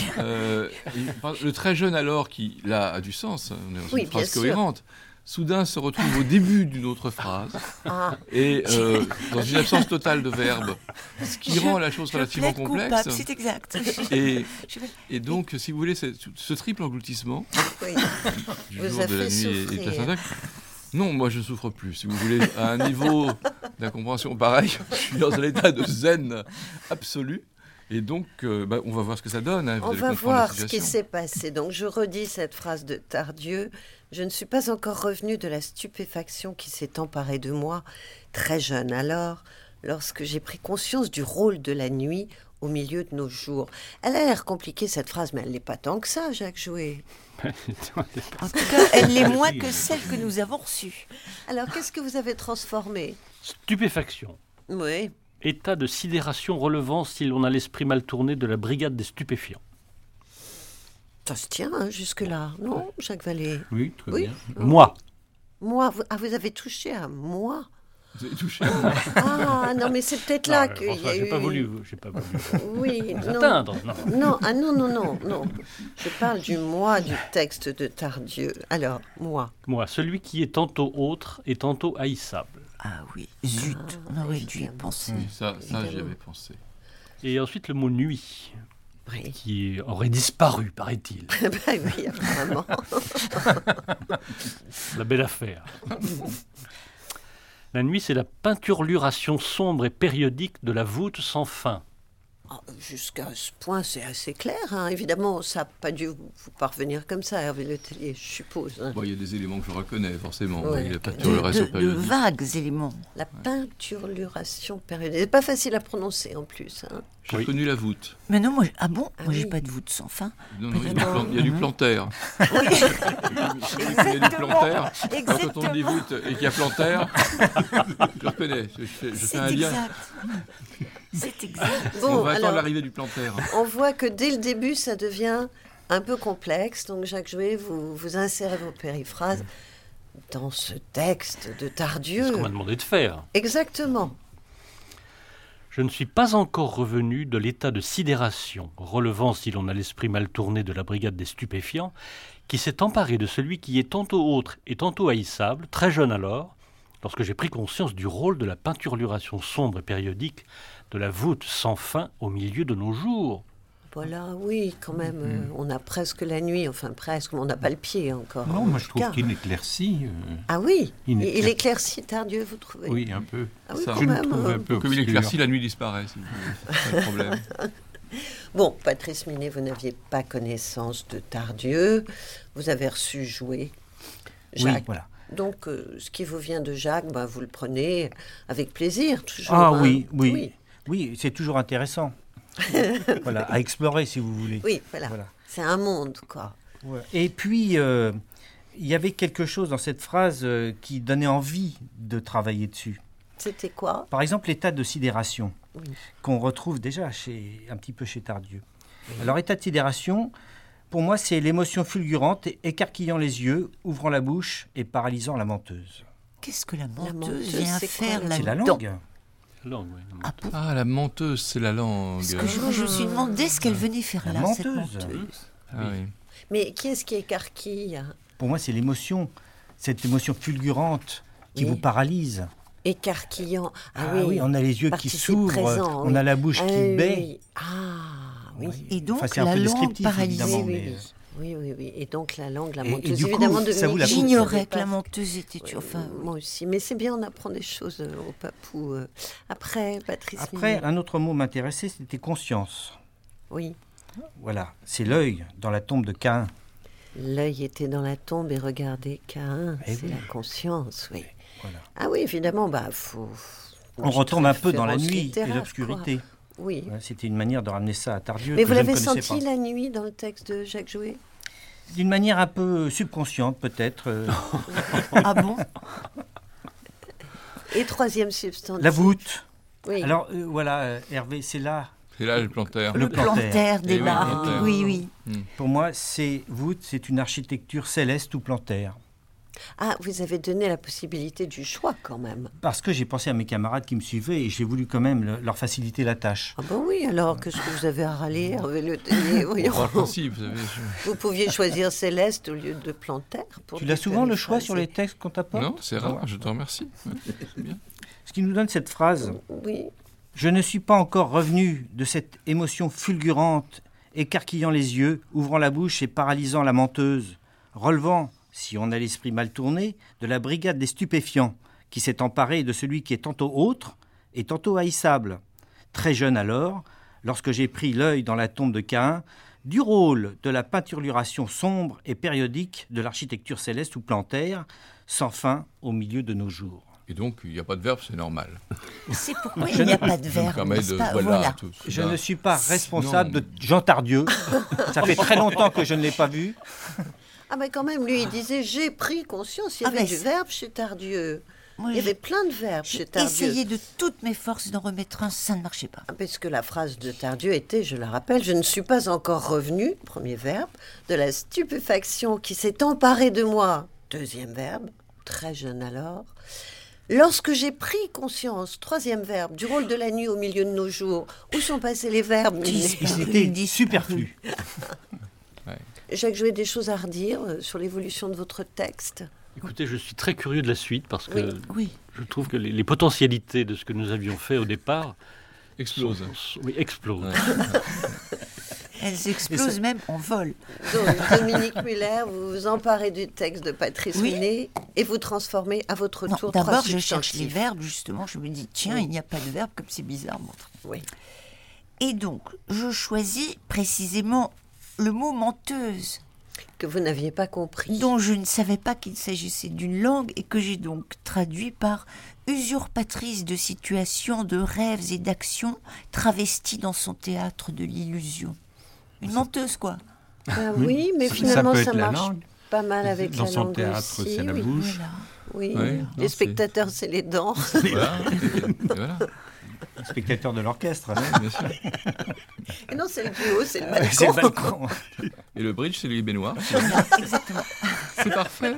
Le très jeune alors, qui là a du sens, on est dans une phrase cohérente, soudain se retrouve au début d'une autre phrase, et dans une absence totale de verbe, ce qui rend la chose relativement complexe. C'est exact. Et donc, si vous voulez, ce triple engloutissement du vous jour, de la nuit et de la syntaxe, non, moi je ne souffre plus. Si vous voulez, à un niveau d'incompréhension pareil, je suis dans un état de zen absolu. Et donc, on va voir ce que ça donne. Hein, on va voir ce qui s'est passé. Donc, je redis cette phrase de Tardieu. Je ne suis pas encore revenue de la stupéfaction qui s'est emparée de moi, très jeune alors, lorsque j'ai pris conscience du rôle de la nuit au milieu de nos jours. Elle a l'air compliquée, cette phrase, mais elle n'est pas tant que ça, Jacques Jouet. En tout cas, elle l'est moins que celle que nous avons reçue. Alors, qu'est-ce que vous avez transformé? Stupéfaction. Oui. État de sidération relevant, si l'on a l'esprit mal tourné, de la brigade des stupéfiants. Ça se tient jusque-là, non, Jacques Vallée? Oui, très bien. Moi. Moi, vous avez touché à moi? Vous avez touché à moi? Ah, non, mais c'est peut-être là qu'il y a eu... J'ai pas voulu. Oui, non. Atteindre, non. Non. Je parle du moi du texte de Tardieu. Alors, moi. Moi, celui qui est tantôt autre et tantôt haïssable. Ah oui, zut, on aurait dû y penser. Oui, ça j'y avais pensé. Et ensuite le mot nuit, oui. Qui aurait disparu, paraît-il. Oui, apparemment. La belle affaire. La nuit, c'est la peinturluration sombre et périodique de la voûte sans fin. Jusqu'à ce point, c'est assez clair. Hein. Évidemment, ça n'a pas dû vous parvenir comme ça, Hervé Le Tellier, je suppose. Hein. Bon, il y a des éléments que je reconnais, forcément. Ouais. La peinturluration périodique. De vagues éléments. La peinturluration périodique. C'est pas facile à prononcer, en plus. Hein. J'ai reconnu la voûte. Mais non, moi, moi, j'ai pas de voûte sans fin. Non, il y a du plantaire. Oui. Il y a du plantaire. Quand on dit voûte et qu'il y a plantaire, je reconnais. Je fais un lien. C'est exact. Bon, on va attendre l'arrivée du plantaire. On voit que dès le début, ça devient un peu complexe. Donc, Jacques Jouet, vous insérez vos périphrases dans ce texte de Tardieu. C'est ce qu'on m'a demandé de faire. Exactement. Je ne suis pas encore revenu de l'état de sidération, relevant, si l'on a l'esprit mal tourné, de la brigade des stupéfiants, qui s'est emparé de celui qui est tantôt autre et tantôt haïssable, très jeune alors, lorsque j'ai pris conscience du rôle de la peinturluration sombre et périodique de la voûte sans fin au milieu de nos jours. Voilà, oui, quand même, on a presque la nuit, enfin presque, mais on n'a pas le pied encore. Non, moi je trouve qu'il éclaircit. Ah oui, il éclaircit Tardieu, vous trouvez? Oui, un peu. Ah oui, ça, quand même. Un peu comme il éclaircit, la nuit disparaît, si vous voulez. Pas de problème. Bon, Patrice Minet, vous n'aviez pas connaissance de Tardieu, vous avez reçu Jouet. Jacques. Oui, voilà. Donc, ce qui vous vient de Jacques, vous le prenez avec plaisir, toujours. Ah hein. Oui, c'est toujours intéressant. Voilà, à explorer si vous voulez. Oui, voilà. C'est un monde, quoi. Ouais. Et puis, il y avait quelque chose dans cette phrase qui donnait envie de travailler dessus. C'était quoi? Par exemple, l'état de sidération, qu'on retrouve déjà un petit peu chez Tardieu. Oui. Alors, état de sidération, pour moi, c'est l'émotion fulgurante, écarquillant les yeux, ouvrant la bouche et paralysant la menteuse. Qu'est-ce que la menteuse vient faire là-dedans? C'est la langue. La menteuse, c'est la langue. Parce que je me suis demandé ce qu'elle venait faire là, cette menteuse. Oui. Mais qui est-ce qui écarquille? Pour moi, c'est l'émotion, cette émotion fulgurante qui vous paralyse. Écarquillant. Oui, on a les yeux qui s'ouvrent, on a la bouche qui bait. Oui. Et donc la langue paralysée. Oui. Et donc la langue, la Et menteuse, du coup, évidemment, de ça vous la Mickey, J'ignorais je que la savais pas. menteuse était... Enfin, Moi aussi, mais c'est bien, on apprend des choses au papou. Après, Patrice Après, Minet. un autre mot m'intéressait, c'était conscience. Oui, Voilà, c'est l'œil dans la tombe de Caïn. l'œil était dans la tombe et regardez Caïn, Eh c'est oui. la conscience, oui. Voilà. Ah oui, évidemment, faut... On retombe un peu dans la référence nuit et littéraire, l'obscurité. quoi. Oui. Voilà, c'était une manière de ramener ça à Tardieu. Mais que vous je ne l'avez connaissais senti pas. la nuit dans le texte de Jacques Jouet? D'une manière un peu subconsciente, peut-être. ah bon? Et troisième substantif. La voûte. Oui. Alors, voilà, Hervé, c'est là. C'est là le plantaire. Le plantaire. Plantaire débarque. Eh oui, plantaire. Oui. Pour moi, voûte, c'est une architecture céleste ou plantaire. Ah, vous avez donné la possibilité du choix quand même. Parce que j'ai pensé à mes camarades qui me suivaient et j'ai voulu quand même leur faciliter la tâche. Ah ben oui, alors qu'est-ce que vous avez à râler, Hervé Le Tellier? Voyons. Par principe, vous savez. Vous pouviez choisir Céleste au lieu de Plantaire. Pour Tu l'as souvent le choix périphraser. sur les textes qu'on t'apporte? Non, c'est rare, je te remercie. Ouais, c'est bien. Ce qui nous donne cette phrase. Oui. Je ne suis pas encore revenu de cette émotion fulgurante, écarquillant les yeux, ouvrant la bouche et paralysant la menteuse, relevant, si on a l'esprit mal tourné, de la brigade des stupéfiants, qui s'est emparée de celui qui est tantôt autre et tantôt haïssable. Très jeune alors, lorsque j'ai pris l'œil dans la tombe de Caïn, du rôle de la peinturluration sombre et périodique de l'architecture céleste ou plantaire, sans fin au milieu de nos jours. Et donc, il n'y a pas de verbe, c'est normal. C'est pourquoi il n'y a pas de verbe, permet n'est-ce de- pas? voilà, Voilà. tout- Je d'un- ne suis pas responsable Non. de Jean Tardieu. Ça fait très longtemps que je ne l'ai pas vu. Ah mais quand même, lui, il disait, j'ai pris conscience, il y Ah, avait mais du c'est- verbe chez Tardieu. Moi, Il y avait plein de verbes j'ai chez Tardieu. essayé de toutes mes forces d'en remettre un, ça ne marchait pas. Ah, parce que la phrase de Tardieu était, je la rappelle, je ne suis pas encore revenu, premier verbe, de la stupéfaction qui s'est emparée de moi, deuxième verbe, très jeune alors. Lorsque j'ai pris conscience, troisième verbe, du rôle de la nuit au milieu de nos jours, où sont passés les verbes C'était superflu. Jacques Jouet, des choses à redire sur l'évolution de votre texte? Écoutez, je suis très curieux de la suite parce que Oui. je trouve que les potentialités de ce que nous avions fait au départ Explose. Oui, explosent. Elles explosent même en vol. Donc, Dominique Muller, vous vous emparez du texte de Patrice Oui. Minet et vous transformez à votre Non, tour d'abord, trois je cherche les substantifs. verbes, justement. Je me dis, tiens, Oui. il n'y a pas de verbe, comme c'est bizarre. Oui. Et donc, je choisis précisément le mot menteuse, Que vous n'aviez pas compris. dont je ne savais pas qu'il s'agissait d'une langue et que j'ai donc traduit par usurpatrice de situations, de rêves et d'actions, travestie dans son théâtre de l'illusion. Une menteuse, quoi. Ah oui, mais Ça finalement, peut ça être la marche langue. pas mal avec Dans la son langue théâtre, aussi. c'est la oui. bouche. Oui, Oui, non, les c'est- spectateurs, c'est les dents. Voilà. Et voilà. Spectateur de l'orchestre. Bien sûr. Et non, c'est le duo, c'est le balcon. C'est le balcon. Et le bridge, c'est les baignoires. Exactement. C'est parfait.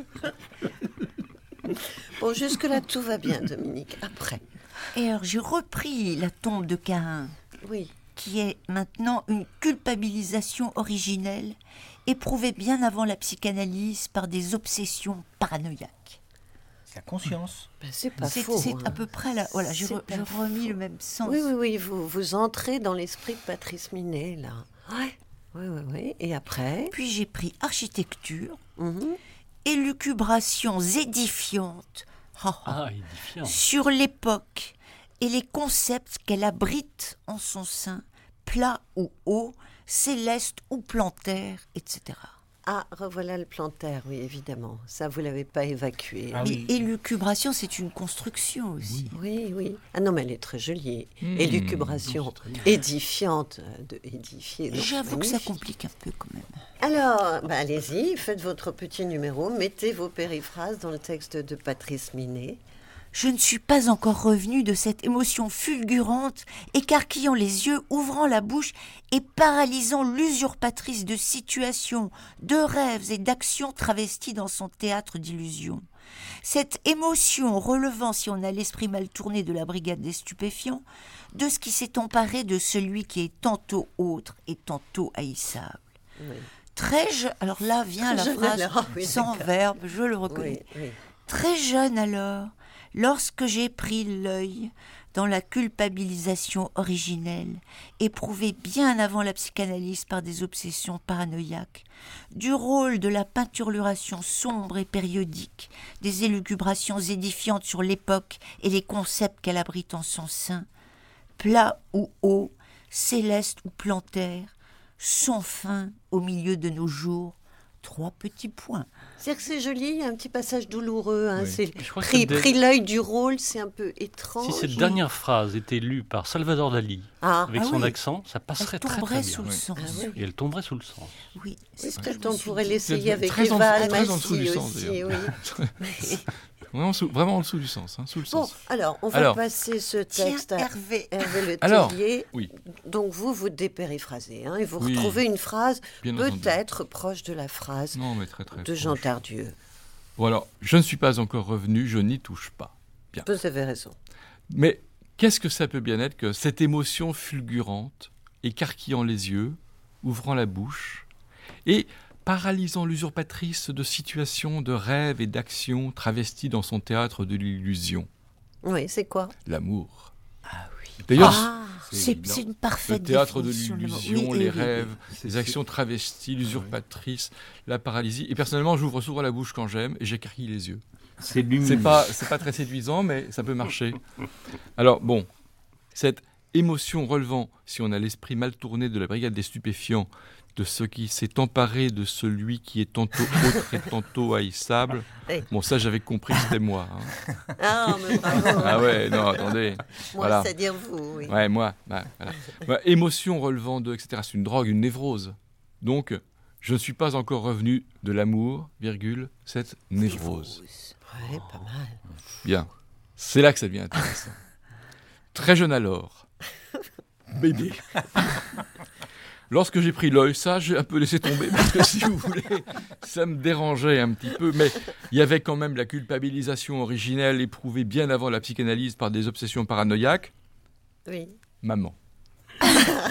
Bon, jusque-là, tout va bien, Dominique. Après. Et alors, j'ai repris la tombe de Caïn, Oui. qui est maintenant une culpabilisation originelle, éprouvée bien avant la psychanalyse par des obsessions paranoïaques. C'est la conscience. Ben, c'est pas C'est faux. c'est hein. à peu près là. Voilà, j'ai C'est pas remis le même sens. Oui, oui, oui, vous entrez dans l'esprit de Patrice Minet, là. Ouais. Oui. Et après? Puis j'ai pris architecture, Mhm. élucubrations édifiantes Ah, édifiant. sur l'époque et les concepts qu'elle abrite en son sein, plat ou haut, céleste ou plantaire, etc. Ah, revoilà le plantaire, oui, évidemment. Ça, vous l'avez pas évacué. Ah oui. Mais élucubration, c'est une construction aussi. Oui. Ah non, mais elle est très jolie. Mmh. Élucubration édifiante, de édifier. donc J'avoue que ça magnifique. complique un peu quand même. Alors, allez-y, faites votre petit numéro, mettez vos périphrases dans le texte de Patrice Minet. Je ne suis pas encore revenu de cette émotion fulgurante, écarquillant les yeux, ouvrant la bouche et paralysant l'usurpatrice de situations, de rêves et d'actions travesties dans son théâtre d'illusions. Cette émotion relevant, si on a l'esprit mal tourné, de la brigade des stupéfiants, de ce qui s'est emparé de celui qui est tantôt autre et tantôt haïssable. Oui. Alors là vient Très la jeune phrase alors, oui, sans d'accord. verbe, je le reconnais. Oui. Très jeune alors, lorsque j'ai pris l'œil dans la culpabilisation originelle, éprouvée bien avant la psychanalyse par des obsessions paranoïaques, du rôle de la peinturluration sombre et périodique, des élucubrations édifiantes sur l'époque et les concepts qu'elle abrite en son sein, plat ou haut, céleste ou plantaire, sans fin au milieu de nos jours, 3 petits points. C'est-à-dire que c'est joli, il y a un petit passage douloureux. Hein, Oui. c'est Je crois que pris l'œil du rôle, c'est un peu étrange. Si cette dernière phrase était lue par Salvador Dali, avec son oui. accent, ça passerait très tomberait très bien. sous le sens. Ah oui. Et elle tomberait sous le sens. Oui, c'est ce que Peut-être je me on suis pourrait dit. l'essayer avec Très en Eva dessous du Almassi sens, aussi. d'ailleurs. Oui. Vraiment en dessous du sens. Sous le Bon, sens. alors, on va passer ce texte à Hervé. Le Alors, Tellier. oui. Donc, vous dépériphrasez et vous Oui. retrouvez une phrase Bien entendu. peut-être proche de la phrase Non, mais très de Jean Tardieu. Bon alors, je ne suis pas encore revenu, je n'y touche pas. Bien. Vous avez raison. Mais qu'est-ce que ça peut bien être que cette émotion fulgurante, écarquillant les yeux, ouvrant la bouche, et paralysant l'usurpatrice de situations, de rêves et d'actions travesties dans son théâtre de l'illusion. Oui, c'est quoi? L'amour. Ah oui. D'ailleurs, c'est une parfaite le théâtre de définition le mot. l'illusion, Oui, les oui, oui. rêves, les actions travesties, l'usurpatrice, la paralysie. Et personnellement, j'ouvre souvent la bouche quand j'aime et j'écarquille les yeux. C'est lumineux. C'est pas très séduisant, mais ça peut marcher. Alors bon, cette émotion relevant, si on a l'esprit mal tourné de la brigade des stupéfiants, de ce qui s'est emparé de celui qui est tantôt autre et tantôt haïssable. Oui. Bon, ça j'avais compris que c'était moi. Hein. Ah, mais bravo. Ah ouais, non, attendez. Moi, Voilà. c'est-à-dire vous, oui. Ouais, moi. Voilà. Émotion relevant de, etc. C'est une drogue, une névrose. Donc, je ne suis pas encore revenu de l'amour, virgule, cette névrose. Ouais, pas mal. Bien. C'est là que ça devient intéressant. Très jeune alors. Bébé. Lorsque j'ai pris l'œil, ça, j'ai un peu laissé tomber, parce que si vous voulez, ça me dérangeait un petit peu, mais il y avait quand même la culpabilisation originelle éprouvée bien avant la psychanalyse par des obsessions paranoïaques. Oui. Maman. Ça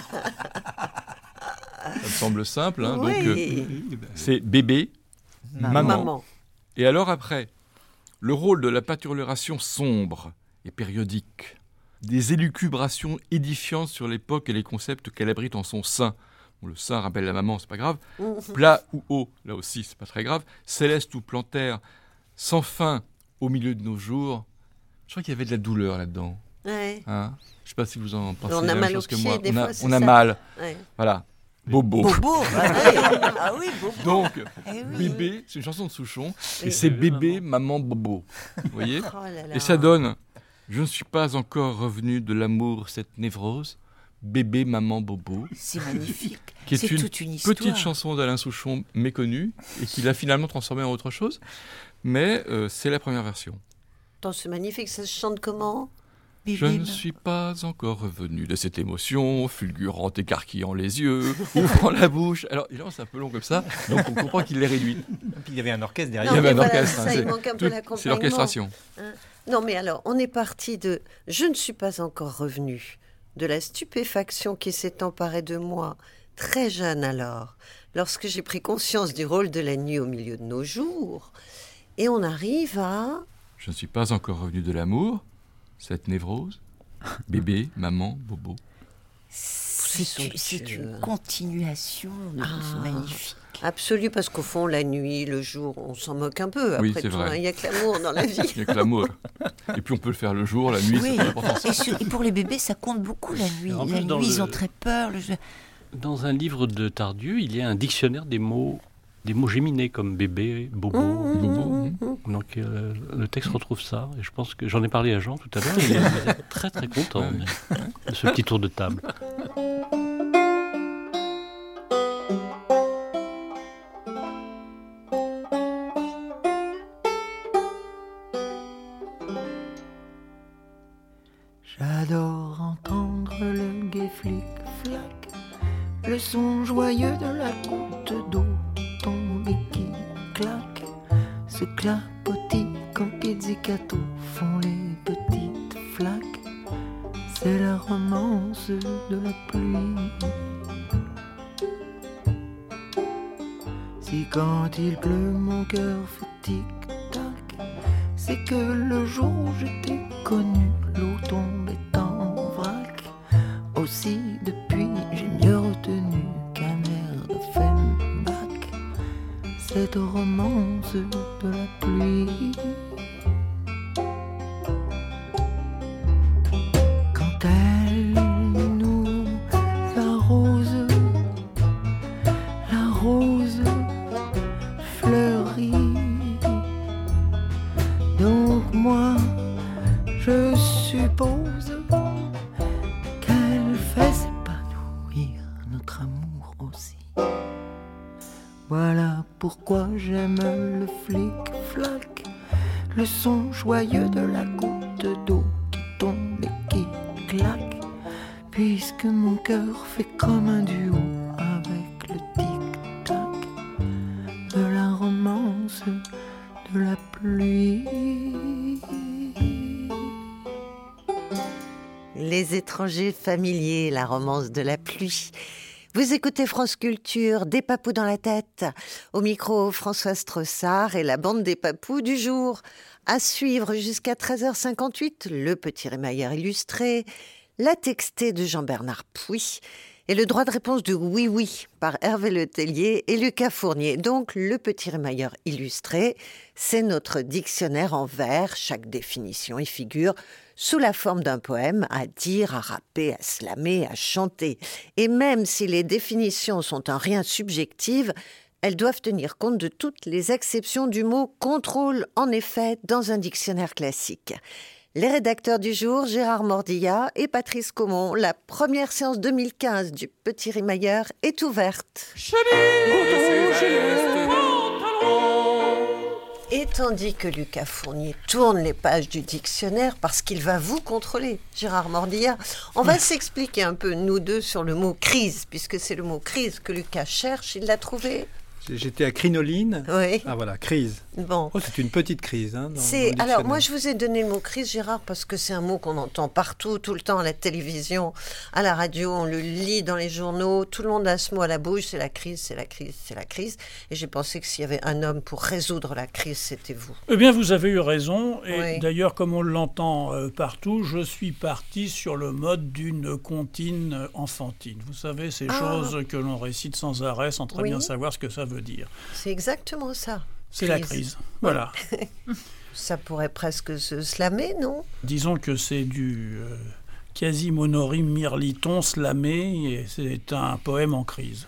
me semble simple, hein, Oui. donc c'est bébé, maman. Et alors après, le rôle de la peinturluration sombre et périodique, des élucubrations édifiantes sur l'époque et les concepts qu'elle abrite en son sein. Bon, le sein rappelle la maman, c'est pas grave. Plat ou haut, là aussi, c'est pas très grave. Céleste ou plantaire, sans fin au milieu de nos jours. Je crois qu'il y avait de la douleur là-dedans. Ouais. Hein, je sais pas si vous en pensez On a la même mal chose aux que pieds, moi. des fois, c'est On a ça. mal. Ouais. Voilà. Bobo. Bobo. Ah oui, Bobo. Donc, Eh oui. bébé, c'est une chanson de Souchon, et Oui. c'est bébé, maman, bobo. Vous voyez? Oh là là. Et ça donne « Je ne suis pas encore revenu de l'amour, cette névrose, bébé, maman, bobo », C'est magnifique. qui est C'est une toute une histoire. petite chanson d'Alain Souchon méconnue, et qu'il a finalement transformée en autre chose, mais c'est la première version. Attends, c'est magnifique, ça se chante comment? Je ne suis pas encore revenu de cette émotion, fulgurante, écarquillant les yeux, ouvrant la bouche. Alors, évidemment, c'est un peu long comme ça, donc on comprend qu'il l'ait réduit. Et puis il y avait un orchestre Il derrière. y avait mais un voilà, orchestre, ça, hein, il manque un peu l'accompagnement. c'est l'orchestration. Hein. Non, mais alors, on est parti de « Je ne suis pas encore revenu », de la stupéfaction qui s'est emparée de moi, très jeune alors, lorsque j'ai pris conscience du rôle de la nuit au milieu de nos jours. Et on arrive à... Je ne suis pas encore revenu de l'amour, cette névrose, bébé, maman, bobo. C'est une continuation magnifique. Absolu, parce qu'au fond, la nuit, le jour, on s'en moque un peu. Oui, Après c'est tout, vrai. hein, il n'y a que l'amour dans la vie. Il n'y a que l'amour. Et puis on peut le faire le jour, la nuit, Oui. c'est pas important. Et pour les bébés, ça compte beaucoup la nuit. En La plus, dans nuit, ils le- ont très peur. Dans un livre de Tardieu, il y a un dictionnaire des mots géminés comme bébé, bobo. Donc le texte retrouve ça. Et je pense que j'en ai parlé à Jean tout à l'heure. Il est très très content de ce petit tour de table. J'adore entendre le gai flic-flac, le son joyeux de la goutte d'eau qui tombe et qui claque, ce clapotis quand pizzicato font les petites flaques. C'est la romance de la pluie. Si quand il pleut mon cœur fait tic-tac, c'est que le jour où je t'ai connu, l'eau tombait cette romance de la pluie. Quand elle nous arrose, la rose fleurit. Donc moi, je suppose qu'elle fait s'épanouir notre amour aussi. Voilà pourquoi j'aime le flic-flac, le son joyeux de la goutte d'eau qui tombe et qui claque, puisque mon cœur fait comme un duo avec le tic-tac de la romance de la pluie. Les étrangers familiers, la romance de la pluie. Vous écoutez France Culture, des papous dans la tête. Au micro, Françoise Trossard et la bande des papous du jour. À suivre jusqu'à 13h58, le petit rémailleur illustré, la textée de Jean-Bernard Pouy et le droit de réponse de Oui Oui par Hervé Letellier et Lucas Fournier. Donc, le petit rémailleur illustré, c'est notre dictionnaire en vers. Chaque définition y figure sous la forme d'un poème à dire, à rapper, à slammer, à chanter. Et même si les définitions sont en rien subjectives, elles doivent tenir compte de toutes les exceptions du mot « contrôle » en effet dans un dictionnaire classique. Les rédacteurs du jour, Gérard Mordillat et Patrice Caumont. La première séance 2015 du Petit Rémailleur est ouverte. Et tandis que Lucas Fournier tourne les pages du dictionnaire parce qu'il va vous contrôler, Gérard Mordillat, on va s'expliquer un peu, nous deux, sur le mot « crise », puisque c'est le mot « crise » que Lucas cherche. Il l'a trouvé. J'étais à crinoline. Oui. Ah voilà, crise. Bon. Oh, c'est une petite crise. Hein, alors, moi, je vous ai donné le mot crise, Gérard, parce que c'est un mot qu'on entend partout, tout le temps, à la télévision, à la radio, on le lit dans les journaux. Tout le monde a ce mot à la bouche, c'est la crise, c'est la crise, c'est la crise. Et j'ai pensé que s'il y avait un homme pour résoudre la crise, c'était vous. Eh bien, vous avez eu raison. Et oui. D'ailleurs, comme on l'entend partout, je suis parti sur le mode d'une comptine enfantine. Vous savez, ces choses que l'on récite sans arrêt, sans très bien savoir ce que ça veut dire. C'est exactement ça. C'est la crise. Voilà. Ça pourrait presque se slammer, non? Disons que c'est du quasi-monorime mirliton slamé, et c'est un poème en crise.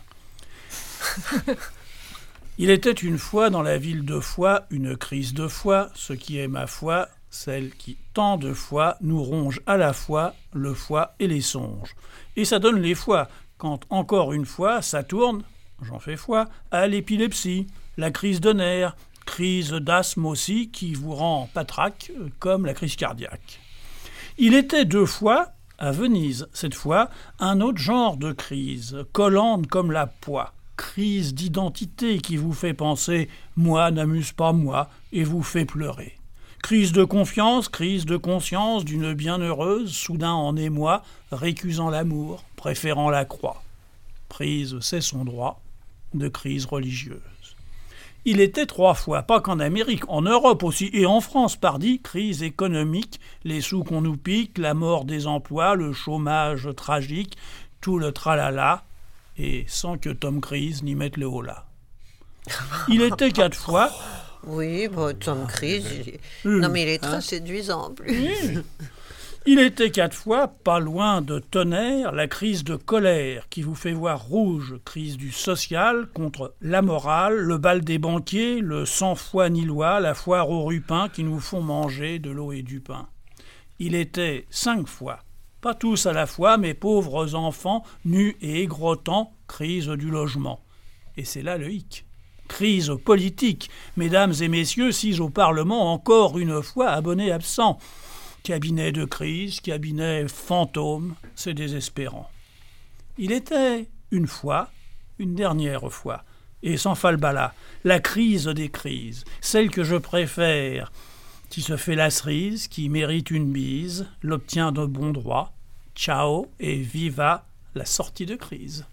Il était une fois dans la ville de Foix une crise de foi, ce qui est ma foi, celle qui tant de fois nous ronge à la fois le foie et les songes. Et ça donne les foies, quand encore une fois ça tourne, j'en fais foi, à l'épilepsie, la crise de nerfs, crise d'asthme aussi qui vous rend patraque comme la crise cardiaque. Il était 2 fois, à Venise cette fois, un autre genre de crise, collante comme la poix, crise d'identité qui vous fait penser « moi n'amuse pas moi » et vous fait pleurer. Crise de confiance, crise de conscience d'une bienheureuse, soudain en émoi, récusant l'amour, préférant la croix. Prise, c'est son droit, de crise religieuse. Il était 3 fois, pas qu'en Amérique, en Europe aussi, et en France, pardi, crise économique, les sous qu'on nous pique, la mort des emplois, le chômage tragique, tout le tralala, et sans que Tom Cruise n'y mette le holà. Il était 4 fois... Oui, bon, Tom Cruise, non mais il est très séduisant en plus. Oui. Il était 4 fois, pas loin de tonnerre, la crise de colère qui vous fait voir rouge, crise du social contre la morale, le bal des banquiers, le sans-foi ni loi, la foire aux rupins qui nous font manger de l'eau et du pain. Il était 5 fois, pas tous à la fois, mais pauvres enfants, nus et aigrotants, crise du logement. Et c'est là le hic. Crise politique, mesdames et messieurs, 6 au Parlement, encore une fois abonnés absents. Cabinet de crise, cabinet fantôme, c'est désespérant. Il était, une fois, une dernière fois, et sans falbala, la crise des crises, celle que je préfère, qui se fait la cerise, qui mérite une bise, l'obtient de bon droit. Ciao et viva la sortie de crise.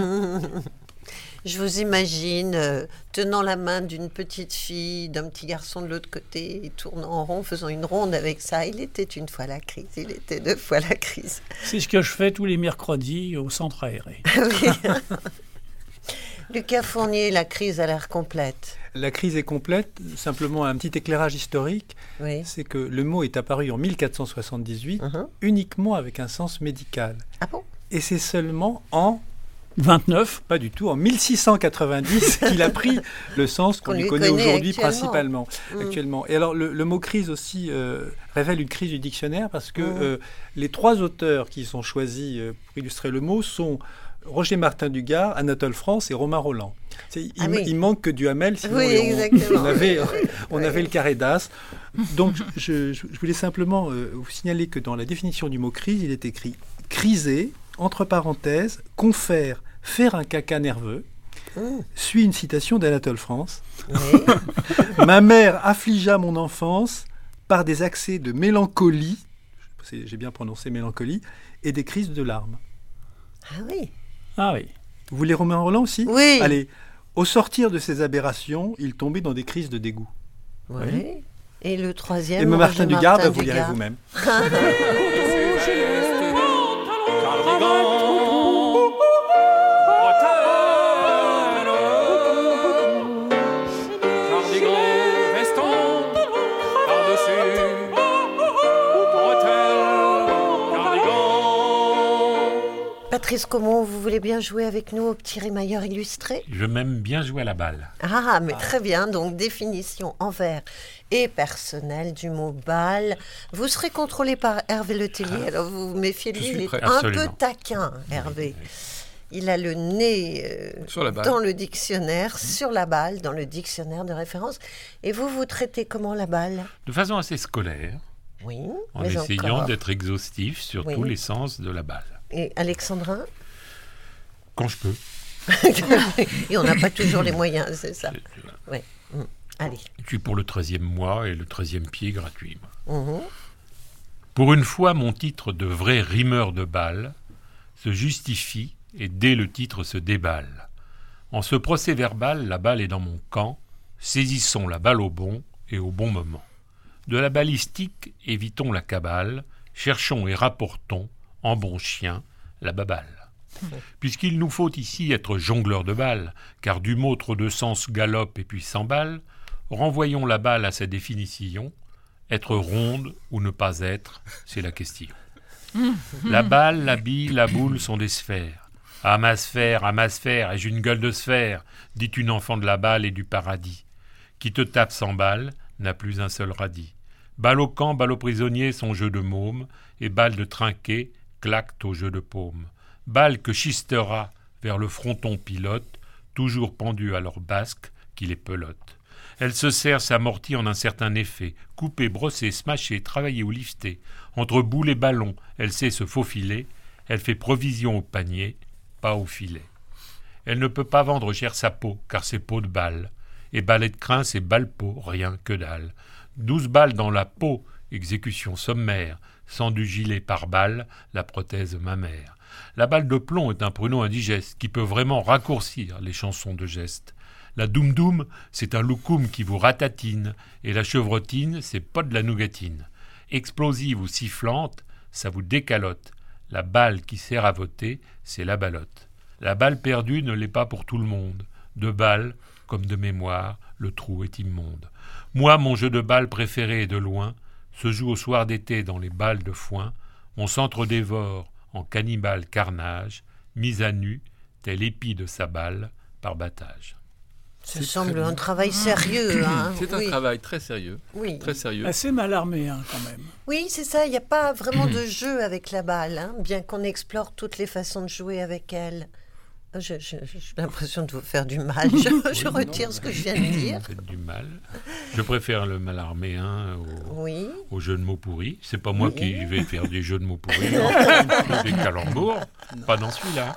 Je vous imagine tenant la main d'une petite fille, d'un petit garçon de l'autre côté, et tournant en rond, faisant une ronde avec ça. Il était une fois la crise, il était 2 fois la crise. C'est ce que je fais tous les mercredis au centre aéré. Lucas Fournier, la crise a l'air complète. La crise est complète. Simplement, un petit éclairage historique, c'est que le mot est apparu en 1478 uniquement avec un sens médical. Ah bon? Et c'est seulement en 29? Pas du tout, en 1690 qu'il a pris le sens qu'on lui connaît aujourd'hui principalement. Actuellement. Et alors le mot crise aussi révèle une crise du dictionnaire parce que les 3 auteurs qui sont choisis pour illustrer le mot sont Roger Martin Dugard, Anatole France et Romain Roland. Il manque que Duhamel, sinon on avait le carré d'as. Donc je voulais simplement vous signaler que dans la définition du mot crise, il est écrit criser, entre parenthèses, confère, faire un caca nerveux, suit une citation d'Anatole France. Ma mère affligea mon enfance par des accès de mélancolie, j'ai bien prononcé mélancolie, et des crises de larmes. Ah oui. Ah oui. Vous voulez Romain Roland aussi? Oui. Allez, au sortir de ces aberrations, il tombait dans des crises de dégoût. Oui. Et le troisième, et Martin Dugard, vous lirez vous-même. Patrice Caumont, vous voulez bien jouer avec nous au petit rémailleur illustré? Je m'aime bien jouer à la balle. Ah, mais très bien. Donc, définition en vers et personnelle du mot balle. Vous serez contrôlé par Hervé Letellier. Alors, vous vous méfiez de lui. Il est un peu taquin, Hervé. Il a le nez dans le dictionnaire, sur la balle, dans le dictionnaire de référence. Et vous traitez comment la balle? De façon assez scolaire. Oui, en essayant d'être exhaustif sur tous les sens de la balle. Et Alexandrin? Quand je peux. Et on n'a pas toujours les moyens, c'est ça. Oui. Allez. Je suis pour le 13e mois et le 13e pied gratuit. Pour une fois, mon titre de vrai rimeur de balle se justifie et dès le titre se déballe. En ce procès verbal, la balle est dans mon camp. Saisissons la balle au bon et au bon moment. De la balistique, évitons la cabale. Cherchons et rapportons en bon chien, la baballe. Puisqu'il nous faut ici être jongleur de balles, car du mot trop de sens galope et puis s'emballe, renvoyons la balle à sa définition. Être ronde ou ne pas être, c'est la question. La balle, la bille, la boule sont des sphères. À ma sphère, ai-je une gueule de sphère, dit une enfant de la balle et du paradis. Qui te tape sans balle n'a plus un seul radis. Balle au camp, balle au prisonnier, son jeu de môme, et balle de trinquet, claquent au jeu de paume. Balle que schistera vers le fronton pilote, toujours pendu à leur basque qui les pelote. Elle se sert sa mortie en un certain effet, couper, brosser, smasher, travailler ou lifter. Entre boule et ballon, elle sait se faufiler, elle fait provision au panier, pas au filet. Elle ne peut pas vendre cher sa peau, car c'est peau de balle. Et balai de crin, c'est balle-peau, rien que dalle. 12 balles dans la peau, exécution sommaire. Sans du gilet par balle, la prothèse mammaire. La balle de plomb est un pruneau indigeste qui peut vraiment raccourcir les chansons de gestes. La doum-doum, c'est un loukoum qui vous ratatine, et la chevrotine, c'est pas de la nougatine. Explosive ou sifflante, ça vous décalote. La balle qui sert à voter, c'est la ballotte. La balle perdue ne l'est pas pour tout le monde. De balles, comme de mémoire, le trou est immonde. Moi, mon jeu de balle préféré est de loin, se joue au soir d'été dans les balles de foin, on s'entre-dévore en cannibale carnage, mise à nu, tel épi de sa balle, par battage. Ça semble un travail sérieux. C'est un travail très sérieux. Oui. Très sérieux. Assez mal armé, quand même. Oui, c'est ça. Il n'y a pas vraiment de jeu avec la balle, bien qu'on explore toutes les façons de jouer avec elle. J'ai l'impression de vous faire du mal. Je retire ce que je viens de dire. Vous faites du mal. Je préfère le mal armé au jeu de mots pourris. C'est pas moi qui vais faire des jeux de mots pourris. Des calembours. Pas dans celui-là.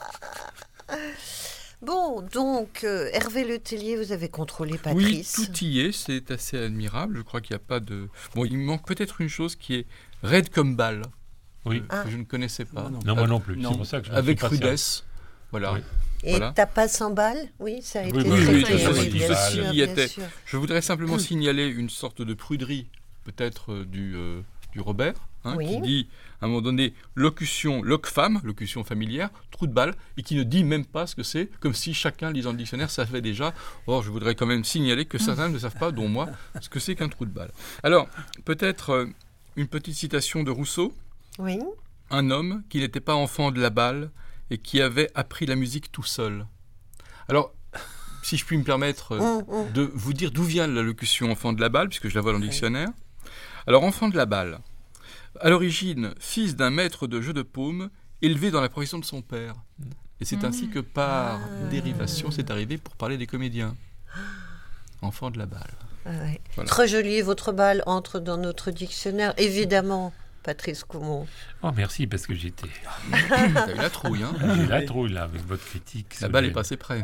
Bon, donc, Hervé Letellier, vous avez contrôlé Patrice. Oui, tout y est. C'est assez admirable. Je crois qu'il n'y a pas de... Bon, il me manque peut-être une chose qui est raide comme balle. Oui. Que je ne connaissais pas. Non, moi non plus. C'est pour ça que je avec rudesse. Voilà. Oui. Et tapas sans balle, ça a été très Je voudrais simplement signaler une sorte de pruderie, peut-être du Robert, qui dit à un moment donné locution loque-femme, locution familière, trou de balle, et qui ne dit même pas ce que c'est, comme si chacun lisant le dictionnaire savait déjà. Or, je voudrais quand même signaler que certains ne savent pas, dont moi, ce que c'est qu'un trou de balle. Alors, peut-être une petite citation de Rousseau. Oui. Un homme qui n'était pas enfant de la balle et qui avait appris la musique tout seul. Alors, si je puis me permettre de vous dire d'où vient la locution enfant de la balle, puisque je la vois dans le dictionnaire. Alors, enfant de la balle, à l'origine, fils d'un maître de jeu de paume, élevé dans la profession de son père. Et c'est ainsi que par dérivation, c'est arrivé pour parler des comédiens. Enfant de la balle. Voilà. Très joli, votre balle entre dans notre dictionnaire, évidemment, Patrice Coumont. Oh, merci, parce que j'étais... T'as eu la trouille, hein. J'ai la trouille, là, avec votre critique. La balle est passée près.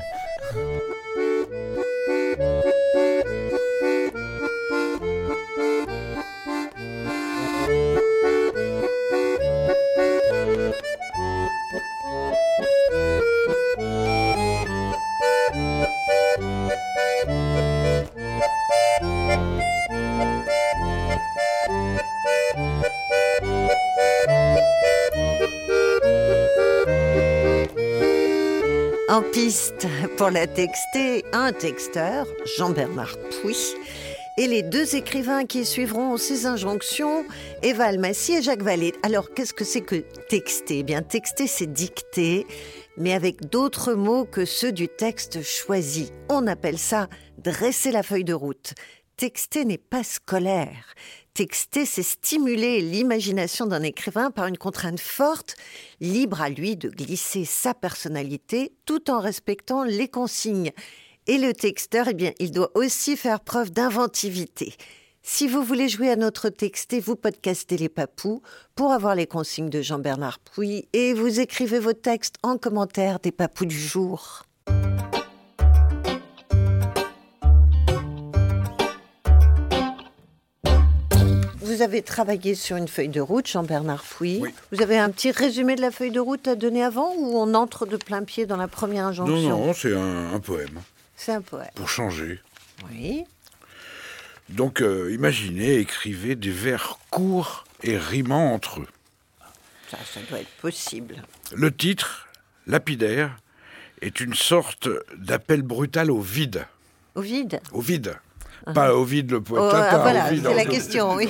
En piste pour la texter, un texteur, Jean-Bernard Puy, et les deux écrivains qui suivront ces injonctions, Eva Almassi et Jacques Vallée. Alors, qu'est-ce que c'est que texter ? Eh bien, texter, c'est dicter, mais avec d'autres mots que ceux du texte choisi. On appelle ça dresser la feuille de route. Texter n'est pas scolaire. Texter, c'est stimuler l'imagination d'un écrivain par une contrainte forte, libre à lui de glisser sa personnalité tout en respectant les consignes. Et le texteur, eh bien, il doit aussi faire preuve d'inventivité. Si vous voulez jouer à notre texté, vous podcastez les papous pour avoir les consignes de Jean-Bernard Puy et vous écrivez vos textes en commentaire des papous du jour. Vous avez travaillé sur une feuille de route, Jean-Bernard Puy. Oui. Vous avez un petit résumé de la feuille de route à donner avant ou on entre de plein pied dans la première injonction ? Non, c'est un poème. C'est un poème. Pour changer. Oui. Donc, imaginez, écrivez des vers courts et rimant entre eux. Ça doit être possible. Le titre, lapidaire, est une sorte d'appel brutal au vide. Au vide ? Au vide. Pas au vide le poète voilà, au vide, c'est la question, oui.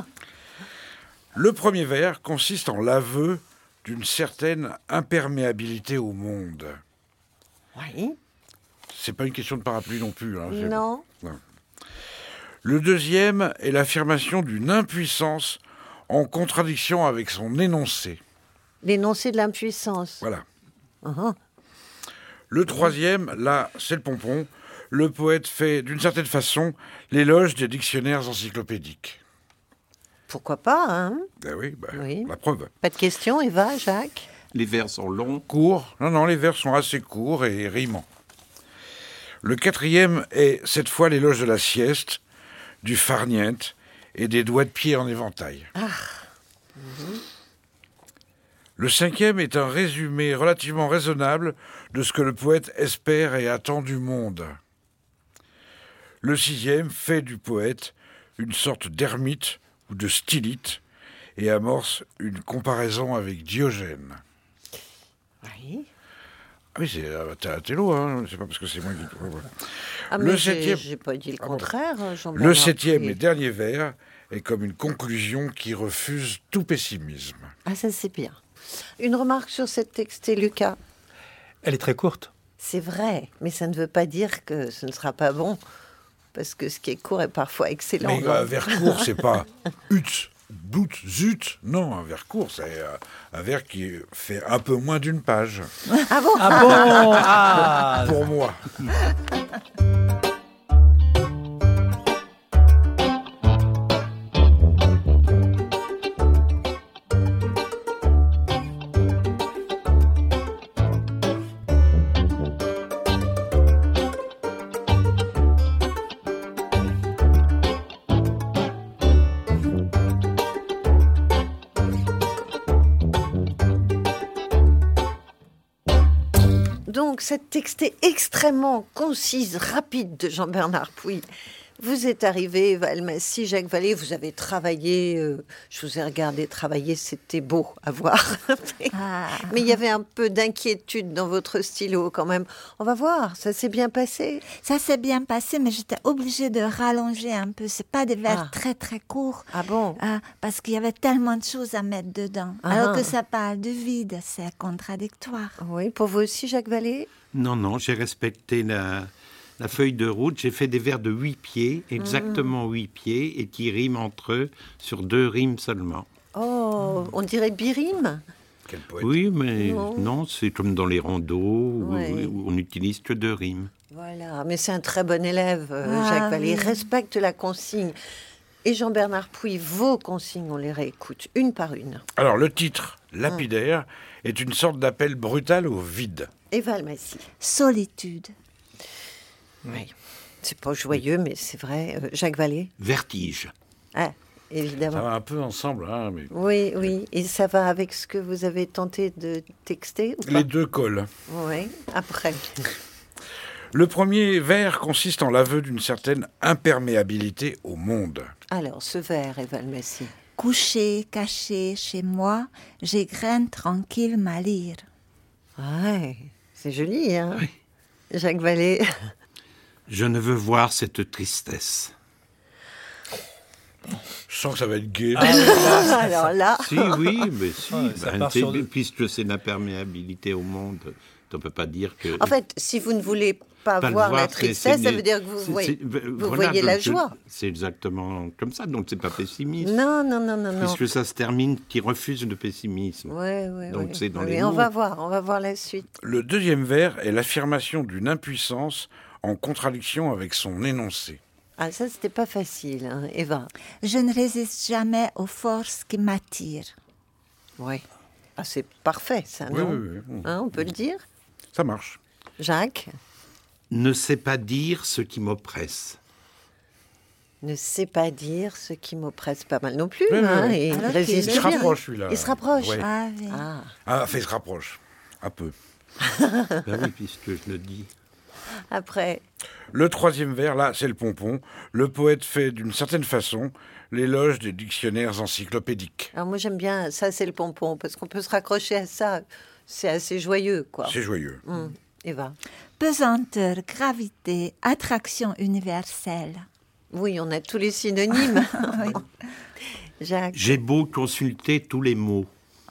Le premier vers consiste en l'aveu d'une certaine imperméabilité au monde. Oui. C'est pas une question de parapluie non plus. Hein, non. Le deuxième est l'affirmation d'une impuissance en contradiction avec son énoncé. L'énoncé de l'impuissance. Voilà. Uh-huh. Le troisième, là, c'est le pompon. Le poète fait, d'une certaine façon, l'éloge des dictionnaires encyclopédiques. Pourquoi pas, hein ? Ben oui, la preuve. Pas de question, Eva, Jacques ? Les vers sont longs. Courts. Non, les vers sont assez courts et rimants. Le quatrième est, cette fois, l'éloge de la sieste, du farniente et des doigts de pied en éventail. Le cinquième est un résumé relativement raisonnable de ce que le poète espère et attend du monde. Le sixième fait du poète une sorte d'ermite ou de stylite et amorce une comparaison avec Diogène. Oui. Ah oui, c'est à Thélo, hein. C'est pas parce que c'est moi qui... Ah, mais j'ai pas dit le contraire, Jean-Bernard. Le septième et dernier vers est comme une conclusion qui refuse tout pessimisme. Ah, ça c'est bien. Une remarque sur cette textée, Lucas ? Elle est très courte. C'est vrai, mais ça ne veut pas dire que ce ne sera pas bon. Parce que ce qui est court est parfois excellent. Mais un vers court, c'est pas ut, bout, zut. Non, un vers court, c'est un vers qui fait un peu moins d'une page. Ah bon ? Ah bon ? Pour moi. Donc, cette textée extrêmement concise, rapide de Jean-Bernard Puy Vous êtes arrivé, Eva Almasy, Jacques Vallée, vous avez travaillé, je vous ai regardé travailler, c'était beau à voir. Mais il y avait un peu d'inquiétude dans votre stylo quand même. On va voir, ça s'est bien passé? Ça s'est bien passé, mais j'étais obligée de rallonger un peu. C'est pas des vers très très courts. Ah bon? Parce qu'il y avait tellement de choses à mettre dedans. Alors que ça parle de vide, c'est contradictoire. Oui, pour vous aussi, Jacques Vallée? Non, j'ai respecté la feuille de route. J'ai fait des vers de 8 pieds, exactement 8 pieds, et qui riment entre eux sur 2 rimes seulement. Oh, on dirait birime? Quel poète. Oui, mais non, c'est comme dans les randos où on n'utilise que 2 rimes. Voilà, mais c'est un très bon élève, Jacques Vallée. Il respecte la consigne. Et Jean-Bernard Pouy, vos consignes, on les réécoute une par une. Alors, le titre, lapidaire, est une sorte d'appel brutal au vide. Eva Almasy. Solitude. Oui, c'est pas joyeux, mais c'est vrai. Jacques Vallée. Vertige. Ah, évidemment. Ça va un peu ensemble, hein, mais... Oui. Et ça va avec ce que vous avez tenté de texter ou pas? Les 2 collent. Oui, après. Le premier vers consiste en l'aveu d'une certaine imperméabilité au monde. Alors, ce vers, Eva Almasy. Couché, caché chez moi, j'égrène tranquille ma lyre. Ouais, c'est joli, hein? Oui. Jacques Vallée. Je ne veux voir cette tristesse. Je sens que ça va être gai. Alors là... Oui, mais si. Ouais, puisque c'est l'imperméabilité au monde, on ne peut pas dire que... En fait, si vous ne voulez pas voir la tristesse, ça veut dire que vous voyez la joie. C'est exactement comme ça, donc c'est pas pessimiste. Non. Puisque ça se termine, qui refuse le pessimisme. Donc c'est dans les mots. On va voir la suite. Le deuxième vers est l'affirmation d'une impuissance en contradiction avec son énoncé. Ah, ça, c'était pas facile, hein, Eva. Je ne résiste jamais aux forces qui m'attirent. Oui. Ah, c'est parfait, ça, non? Oui. Hein, on peut le dire? Ça marche. Jacques? Ne sais pas dire ce qui m'oppresse. Ne sais pas dire ce qui m'oppresse, pas mal non plus. Oui. Et il résiste Il se bien. rapproche, celui-là. Il se rapproche. Ouais. Oui. Il se rapproche. Un peu. Oui, puisque je le dis. Après. Le troisième vers, là, c'est le pompon. Le poète fait d'une certaine façon l'éloge des dictionnaires encyclopédiques. Alors moi, j'aime bien, ça, c'est le pompon, parce qu'on peut se raccrocher à ça. C'est assez joyeux, quoi. C'est joyeux. Eva. Pesanteur, gravité, attraction universelle. Oui, on a tous les synonymes. Jacques. J'ai beau consulter tous les mots.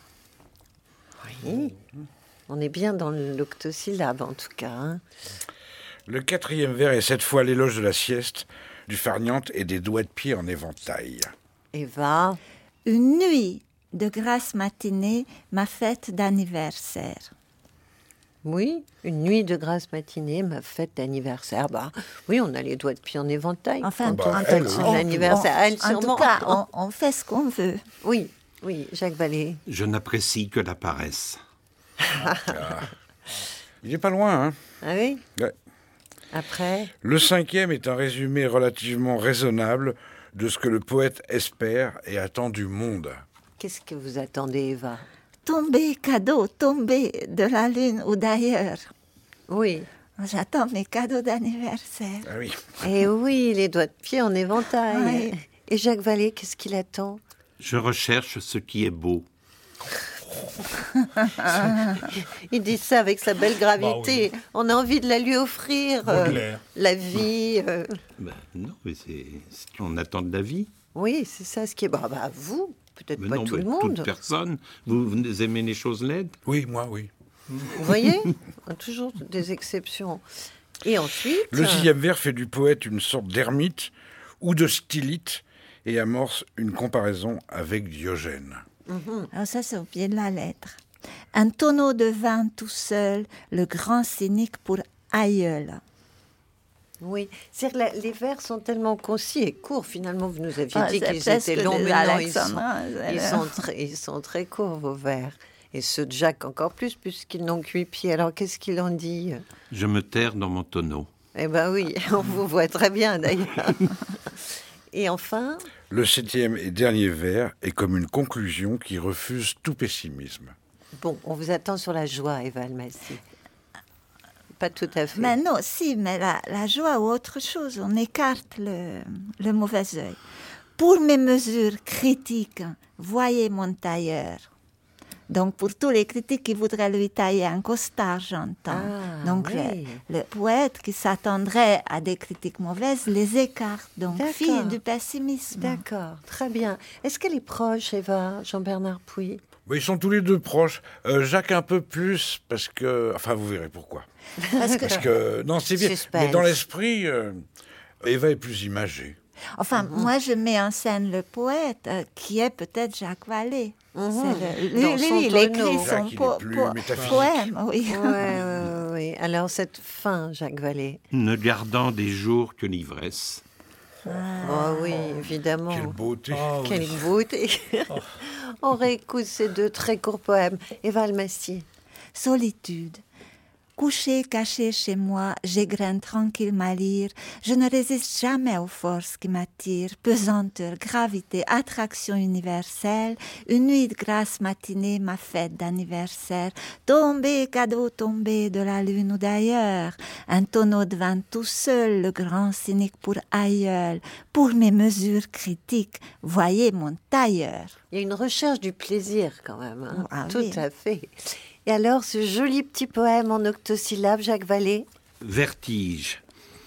Oui. On est bien dans l'octosyllabe, en tout cas. Hein. Le quatrième vers est cette fois l'éloge de la sieste, du farniente et des doigts de pied en éventail. Eva. Une nuit de grasse matinée, ma fête d'anniversaire. Oui, une nuit de grasse matinée, ma fête d'anniversaire. Bah, oui, on a les doigts de pied en éventail. Enfin, son anniversaire. En tout cas, on fait ce qu'on veut. Oui, Jacques Vallée. Je n'apprécie que la paresse. Il n'est pas loin, hein? Ah oui? Ouais. Après? Le cinquième est un résumé relativement raisonnable de ce que le poète espère et attend du monde. Qu'est-ce que vous attendez, Eva? Tomber, cadeau, tomber de la lune ou d'ailleurs. Oui. J'attends mes cadeaux d'anniversaire. Ah oui. Eh oui, les doigts de pied en éventail. Oui. Et Jacques Vallée, qu'est-ce qu'il attend? Je recherche ce qui est beau. Il dit ça avec sa belle gravité. Bah oui. On a envie de la lui offrir. La vie. Non, mais c'est ce qu'on attend de la vie. Oui, c'est ça ce qui est... Bah, vous, peut-être pas tout le monde. Toute personne. Vous aimez les choses laides? Oui, moi, oui. Vous voyez? Toujours des exceptions. Et ensuite... Le sixième vers fait du poète une sorte d'ermite ou de stylite et amorce une comparaison avec Diogène. Alors ça, c'est au pied de la lettre. Un tonneau de vin tout seul, le grand cynique pour aïeul. Oui, c'est-à-dire les vers sont tellement concis et courts. Finalement, vous nous aviez dit qu'ils étaient longs, mais non, ils sont très courts, vos vers. Et ceux de Jacques encore plus, puisqu'ils n'ont que 8 pieds. Alors, qu'est-ce qu'il en dit? Je me terre dans mon tonneau. Eh bien oui, on vous voit très bien, d'ailleurs. Et enfin... Le septième et dernier vers est comme une conclusion qui refuse tout pessimisme. Bon, on vous attend sur la joie, Eva Almasy. pas tout à fait. Mais non, si, mais la joie ou autre chose, on écarte le mauvais œil. Pour mes mesures critiques, voyez mon tailleur. Donc, pour tous les critiques qui voudraient lui tailler un costard, j'entends. Donc, oui. le poète qui s'attendrait à des critiques mauvaises les écarte. Donc, D'accord. fille du pessimisme. D'accord, très bien. Est-ce qu'elle est proche, Eva, Jean-Bernard Pouy? Oui, ils sont tous les deux proches. Jacques un peu plus, parce que... Enfin, vous verrez pourquoi. Parce que... Non, c'est bien. Suspense. Mais dans l'esprit, Eva est plus imagée. Enfin, moi, je mets en scène le poète, qui est peut-être Jacques Vallée. Dans son Il écrit tonneau. son poème, oui. Oui. Alors, cette fin, Jacques Vallée. Ne gardant des jours que l'ivresse. Oh oui, évidemment. Quelle beauté. Quelle beauté. On réécoute ces deux très courts poèmes. Eva Almassi. Solitude. Couché, caché chez moi, j'égrène tranquille ma lyre. Je ne résiste jamais aux forces qui m'attirent. Pesanteur, gravité, attraction universelle. Une nuit de grasse matinée, ma fête d'anniversaire. Tombé, cadeau tombé de la lune ou d'ailleurs. Un tonneau de vin tout seul, le grand cynique pour aïeul. Pour mes mesures critiques, voyez mon tailleur. Il y a une recherche du plaisir quand même. Hein. Ah Tout oui. à fait. Et alors, ce joli petit poème en octosyllabes, Jacques Vallée. Vertige.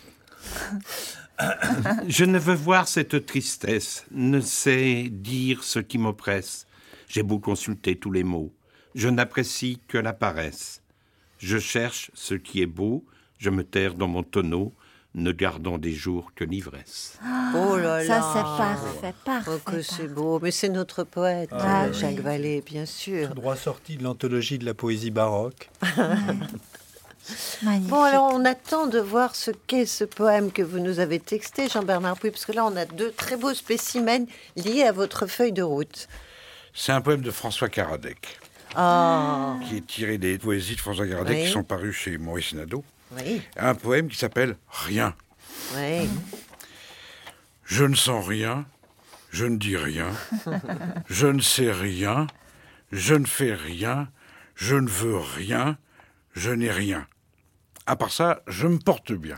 Je ne veux voir cette tristesse, ne sais dire ce qui m'oppresse. J'ai beau consulter tous les mots, je n'apprécie que la paresse. Je cherche ce qui est beau, je me terre dans mon tonneau, ne gardant des jours que l'ivresse. Oh là Ça, là. c'est parfait. Oh, que c'est beau. Mais c'est notre poète, Ah oui. Jacques Vallée, bien sûr. Tout droit sorti de l'anthologie de la poésie baroque. Magnifique. Bon, alors on attend de voir ce qu'est ce poème que vous nous avez texté, Jean-Bernard Pouy, parce que là, on a deux très beaux spécimens liés à votre feuille de route. C'est un poème de François Caradec, Ah, qui est tiré des poésies de François Caradec Oui. qui sont parues chez Maurice Nadeau. oui, Un poème qui s'appelle « Rien ». oui. Je ne sens rien, je ne dis rien, je ne sais rien, je ne fais rien, je ne veux rien, je n'ai rien. À part ça, je me porte bien.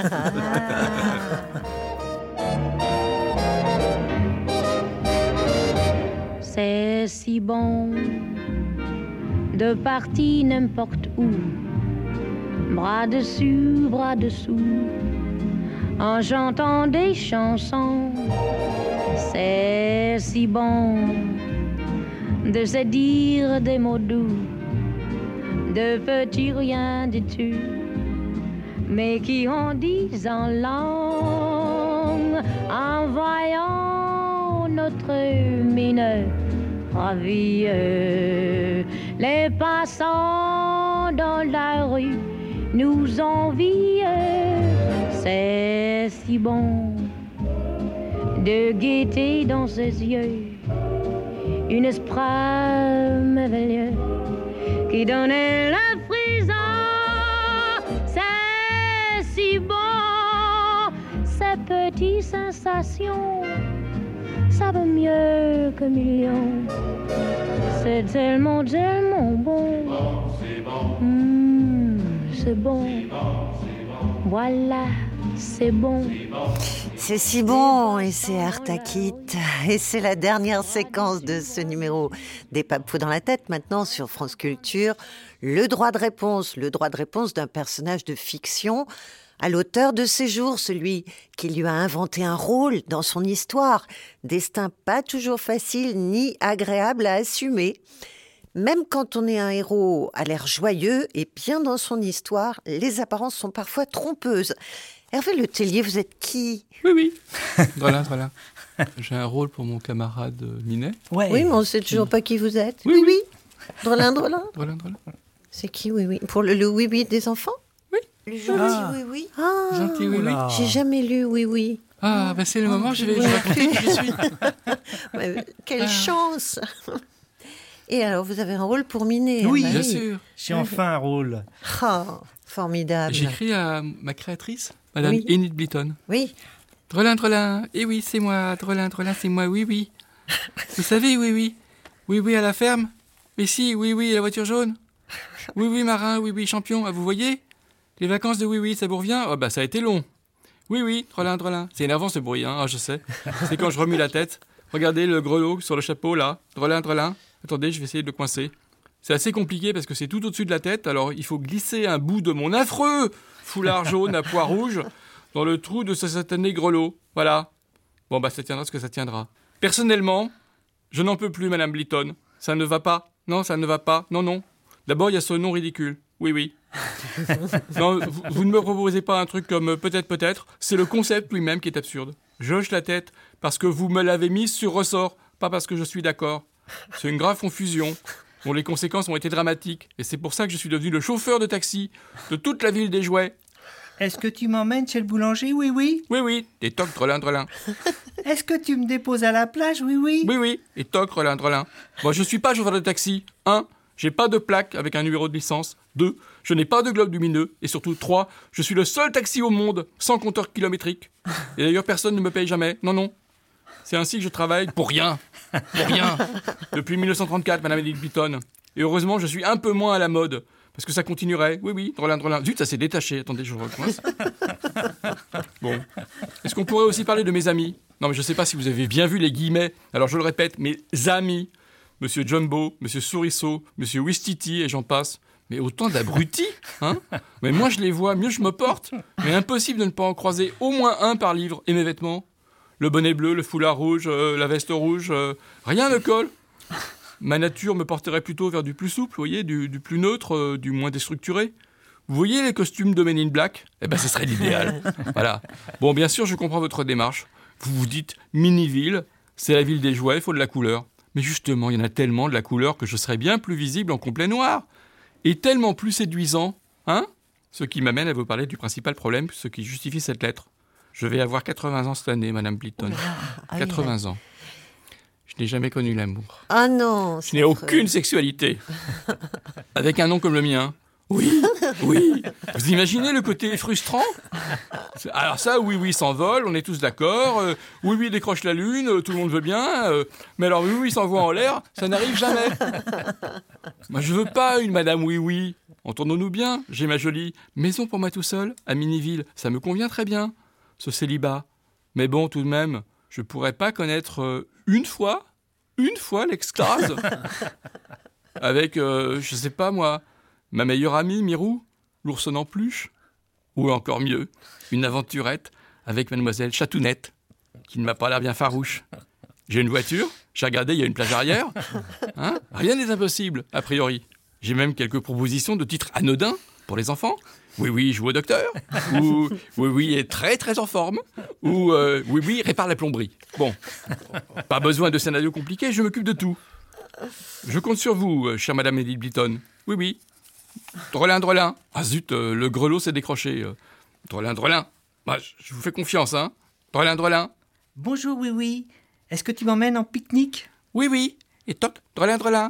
C'est si bon de partir n'importe où, bras dessus, bras dessous, en chantant des chansons. C'est si bon de se dire des mots doux, de petits rien du tout, mais qui en disent en langue, en voyant notre mine ravie. Les passants dans la rue nous envient. C'est si bon de guetter dans ses yeux une esprit merveilleux qui donnait la frisson. C'est si bon, ces petites sensations, ça vaut mieux que millions. C'est tellement, tellement bon. C'est bon. Voilà, c'est bon. C'est si bon, et c'est Artakit. Et c'est la dernière séquence de ce numéro des Papous dans la tête, maintenant sur France Culture. Le droit de réponse d'un personnage de fiction à l'auteur de ses jours, celui qui lui a inventé un rôle dans son histoire. Destin pas toujours facile ni agréable à assumer. Même quand on est un héros à l'air joyeux et bien dans son histoire, les apparences sont parfois trompeuses. Hervé Le Tellier, vous êtes qui? Oui. Voilà. J'ai un rôle pour mon camarade Minet. Oui, mais on ne sait toujours pas qui vous êtes. Oui. Drolin. Drolin. C'est qui, oui. Pour le oui des enfants? Oui. Le gentil oui. Ah, Gentil oui. J'ai jamais lu oui. Ah, ben c'est le moment, je vais raconter qui je suis. Quelle chance. Et alors, vous avez un rôle pour Minet? Oui, bien sûr. J'ai enfin un rôle. Ah, formidable. J'écris à ma créatrice, Madame Enid Blyton. Oui. Drolin. Eh oui, c'est moi. Drolin, c'est moi. Oui. Vous savez, oui. Oui, à la ferme. Mais si, oui, la voiture jaune. Oui, marin. Oui, champion. Ah, vous voyez? Les vacances de oui, ça vous revient? Oh, bah, ça a été long. Oui, drelin. C'est énervant ce bruit, hein, je sais. C'est quand je remue la tête. Regardez le grelot sur le chapeau, là. Drelin. Attendez, je vais essayer de le coincer. C'est assez compliqué parce que c'est tout au-dessus de la tête, alors il faut glisser un bout de mon affreux foulard jaune à pois rouge dans le trou de ce satané grelot. Voilà. Bon, bah, ça tiendra ce que ça tiendra. Personnellement, je n'en peux plus, Madame Blyton. Ça ne va pas. Non, ça ne va pas. Non. D'abord, il y a ce nom ridicule. Oui. Non, vous ne me proposez pas un truc comme peut-être. C'est le concept lui-même qui est absurde. Je hoche la tête parce que vous me l'avez mis sur ressort, pas parce que je suis d'accord. C'est une grave confusion dont les conséquences ont été dramatiques. Et c'est pour ça que je suis devenu le chauffeur de taxi de toute la ville des jouets. Est-ce que tu m'emmènes chez le boulanger? Oui. Oui. Et toc, drelin. Est-ce que tu me déposes à la plage? Oui. Oui. Et toc, drelin. Moi, je suis pas chauffeur de taxi. 1. J'ai pas de plaque avec un numéro de licence. 2. Je n'ai pas de globe lumineux. Et surtout, 3. Je suis le seul taxi au monde sans compteur kilométrique. Et d'ailleurs, personne ne me paye jamais. Non. C'est ainsi que je travaille pour rien. Depuis 1934, Madame Edith Blyton. Et heureusement, je suis un peu moins à la mode. Parce que ça continuerait. Oui, drelin. Zut, ça s'est détaché. Attendez, je le recoince. Bon. Est-ce qu'on pourrait aussi parler de mes amis? Non, mais je sais pas si vous avez bien vu les guillemets. Alors, je le répète, mes amis. Monsieur Jumbo, Monsieur Souriceau, Monsieur Wistiti, et j'en passe. Mais autant d'abrutis, hein? Mais moi, je les vois, mieux je me porte. Mais impossible de ne pas en croiser au moins un par livre. Et mes vêtements? Le bonnet bleu, le foulard rouge, la veste rouge, rien ne colle. Ma nature me porterait plutôt vers du plus souple, vous voyez, du plus neutre, du moins déstructuré. Vous voyez les costumes de Men in Black? Eh ben, ce serait l'idéal. Voilà. Bon, bien sûr, je comprends votre démarche. Vous vous dites, mini-ville, c'est la ville des jouets, il faut de la couleur. Mais justement, il y en a tellement de la couleur que je serais bien plus visible en complet noir. Et tellement plus séduisant, hein? Ce qui m'amène à vous parler du principal problème, ce qui justifie cette lettre. Je vais avoir 80 ans cette année, Madame Blyton. 80 ans. Je n'ai jamais connu l'amour. Ah non. Je n'ai aucune sexualité. Avec un nom comme le mien. Oui. Vous imaginez le côté frustrant? Alors ça, oui, s'envole, on est tous d'accord. Oui, décroche la lune, tout le monde veut bien. Mais alors oui, s'envoie en l'air, ça n'arrive jamais. Moi, je veux pas une Madame oui. Entendons-nous bien, j'ai ma jolie maison pour moi tout seul, à Miniville. Ça me convient très bien, ce célibat. Mais bon, tout de même, je pourrais pas connaître une fois l'extase. Avec, je sais pas moi, ma meilleure amie, Mirou, l'ourson en peluche. Ou encore mieux, une aventurette avec mademoiselle Chatounette, qui ne m'a pas l'air bien farouche. J'ai une voiture, j'ai regardé, il y a une plage arrière. Hein? Rien n'est impossible, a priori. J'ai même quelques propositions de titres anodins pour les enfants. Oui, joue au docteur. Ou oui, est très très en forme. Ou oui, répare la plomberie. Bon, pas besoin de scénario compliqué, je m'occupe de tout. Je compte sur vous, chère Madame Edith Blyton. Oui. Drelin. Ah zut, le grelot s'est décroché. Drelin. Bah, je vous fais confiance, hein. Drelin. Bonjour, oui. Est-ce que tu m'emmènes en pique-nique? Oui. Et toc, Drelin.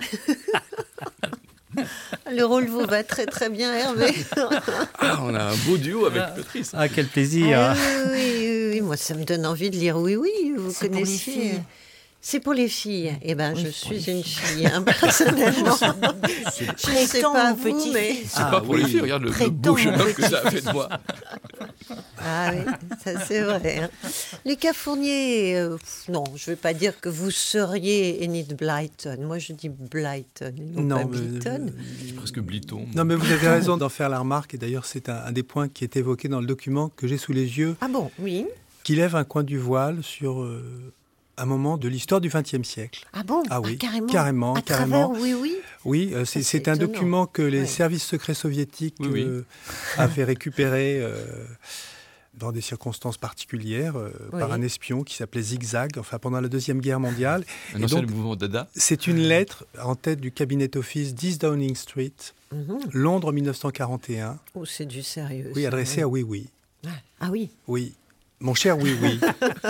Le rôle vous va très très bien, Hervé. On a un beau duo avec Patrice. Ah, quel plaisir. Oui, moi ça me donne envie de lire Oui, vous c'est connaissez. Pour les filles. C'est pour les filles. Eh ben, je suis une fille, hein, personnellement. Je ne sais pas vous, mais... C'est pas pour les filles, regarde le beau jeune homme que ça a fait de moi. Ah oui, ça c'est vrai. Hein. Lucas Fournier, non, je ne vais pas dire que vous seriez Enid Blyton. Moi, je dis Blyton, non pas Blyton. C'est presque Blyton. Non, mais vous avez raison d'en faire la remarque. Et d'ailleurs, c'est un des points qui est évoqué dans le document que j'ai sous les yeux. Ah bon, oui. Qui lève un coin du voile sur un moment de l'histoire du XXe siècle. Ah bon? Ah oui, carrément. À travers Oui. Oui, c'est un document que les services secrets soviétiques avaient récupéré dans des circonstances particulières par un espion qui s'appelait Zigzag, pendant la Deuxième Guerre mondiale. Et donc, le mouvement Dada. C'est une lettre en tête du Cabinet Office 10 Downing Street, Londres 1941. Oh, c'est du sérieux. Oui, adressée à Oui. Ah oui. Oui. Mon cher Oui.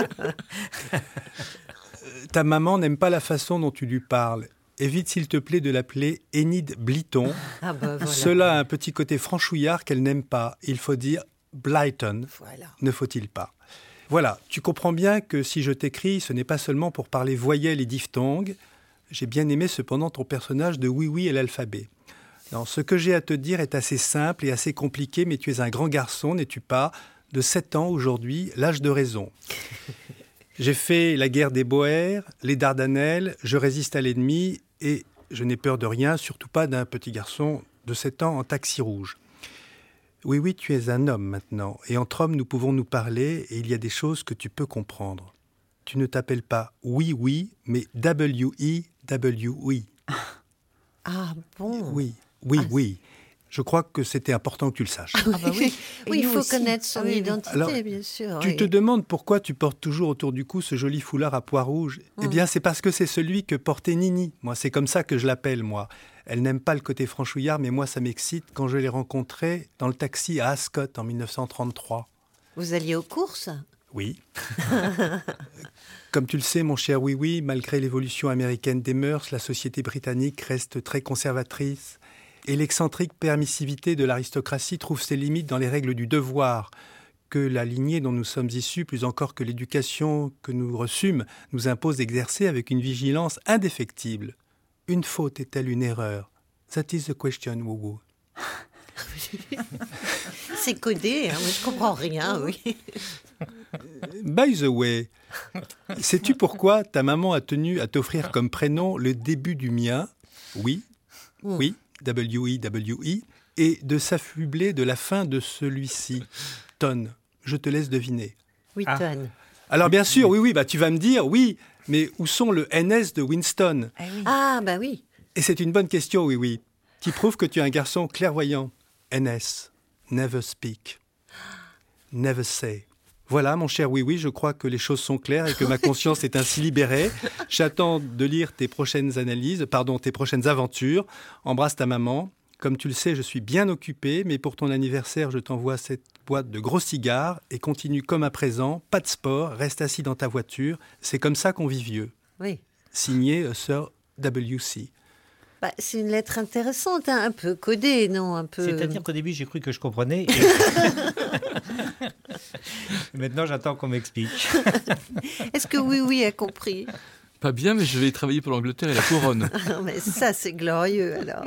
Ta maman n'aime pas la façon dont tu lui parles. Évite, s'il te plaît, de l'appeler Enid Blyton. Ah bah voilà. Cela a un petit côté franchouillard qu'elle n'aime pas. Il faut dire Blyton, ne faut-il pas? Voilà, tu comprends bien que si je t'écris, ce n'est pas seulement pour parler voyelles et diphtongues. J'ai bien aimé cependant ton personnage de Oui et l'alphabet. Non, ce que j'ai à te dire est assez simple et assez compliqué, mais tu es un grand garçon, n'es-tu pas, de 7 ans aujourd'hui, l'âge de raison. J'ai fait la guerre des Boers, les Dardanelles, je résiste à l'ennemi et je n'ai peur de rien, surtout pas d'un petit garçon de 7 ans en taxi rouge. Oui, tu es un homme maintenant, et entre hommes nous pouvons nous parler et il y a des choses que tu peux comprendre. Tu ne t'appelles pas oui, mais W-I-W-I. Ah bon? Oui. Je crois que c'était important que tu le saches. Ah bah oui, il faut aussi. connaître son identité, Alors, bien sûr. Tu te demandes pourquoi tu portes toujours autour du cou ce joli foulard à pois rouges. Eh bien, c'est parce que c'est celui que portait Nini. Moi, c'est comme ça que je l'appelle, moi. Elle n'aime pas le côté franchouillard, mais moi, ça m'excite quand je l'ai rencontrée dans le taxi à Ascot en 1933. Vous alliez aux courses? Oui. Comme tu le sais, mon cher oui, malgré l'évolution américaine des mœurs, la société britannique reste très conservatrice. Et l'excentrique permissivité de l'aristocratie trouve ses limites dans les règles du devoir, que la lignée dont nous sommes issus, plus encore que l'éducation que nous reçûmes, nous impose d'exercer avec une vigilance indéfectible. Une faute est-elle une erreur? That is the question, Woo-woo. C'est codé, hein, mais je comprends rien, oui. By the way, sais-tu pourquoi ta maman a tenu à t'offrir comme prénom le début du mien? Oui, W-I-W-I, et de s'affubler de la fin de celui-ci. Tonne, je te laisse deviner. Oui, tonne. Alors bien sûr, oui, tu vas me dire, oui, mais où sont le NS de Winston? Ah, bah oui. Et c'est une bonne question, oui, qui prouve que tu es un garçon clairvoyant. NS, never speak, never say. Voilà, mon cher oui, je crois que les choses sont claires et que ma conscience est ainsi libérée. J'attends de lire tes prochaines aventures. Embrasse ta maman. Comme tu le sais, je suis bien occupé, mais pour ton anniversaire, je t'envoie cette boîte de gros cigares et continue comme à présent, pas de sport, reste assis dans ta voiture. C'est comme ça qu'on vit vieux. Oui. Signé Sir W.C. Bah, c'est une lettre intéressante, hein, un peu codée, non? Un peu... C'est-à-dire qu'au début, j'ai cru que je comprenais. Maintenant, j'attends qu'on m'explique. Est-ce que oui a compris? Pas bien, mais je vais travailler pour l'Angleterre et la couronne. Mais ça, c'est glorieux, alors.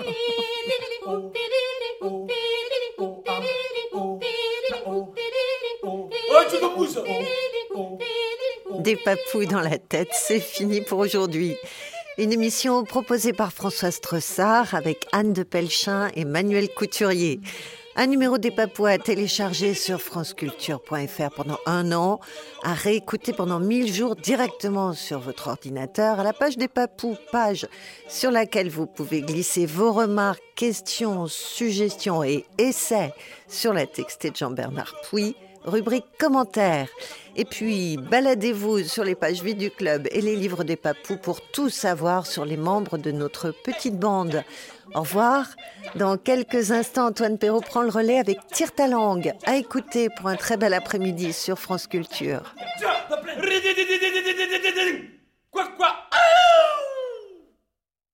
Des papouilles dans la tête, c'est fini pour aujourd'hui. Une émission proposée par Françoise Tressard avec Anne de Pelchin et Manuel Couturier. Un numéro des Papous à télécharger sur franceculture.fr pendant 1 an, à réécouter pendant 1000 jours directement sur votre ordinateur à la page des Papous, page sur laquelle vous pouvez glisser vos remarques, questions, suggestions et essais sur la textée de Jean-Bernard Pouy, rubrique commentaires. Et puis, baladez-vous sur les pages vides du club et les livres des Papous pour tout savoir sur les membres de notre petite bande. Au revoir. Dans quelques instants, Antoine Perrault prend le relais avec Tire ta langue. À écouter pour un très bel après-midi sur France Culture.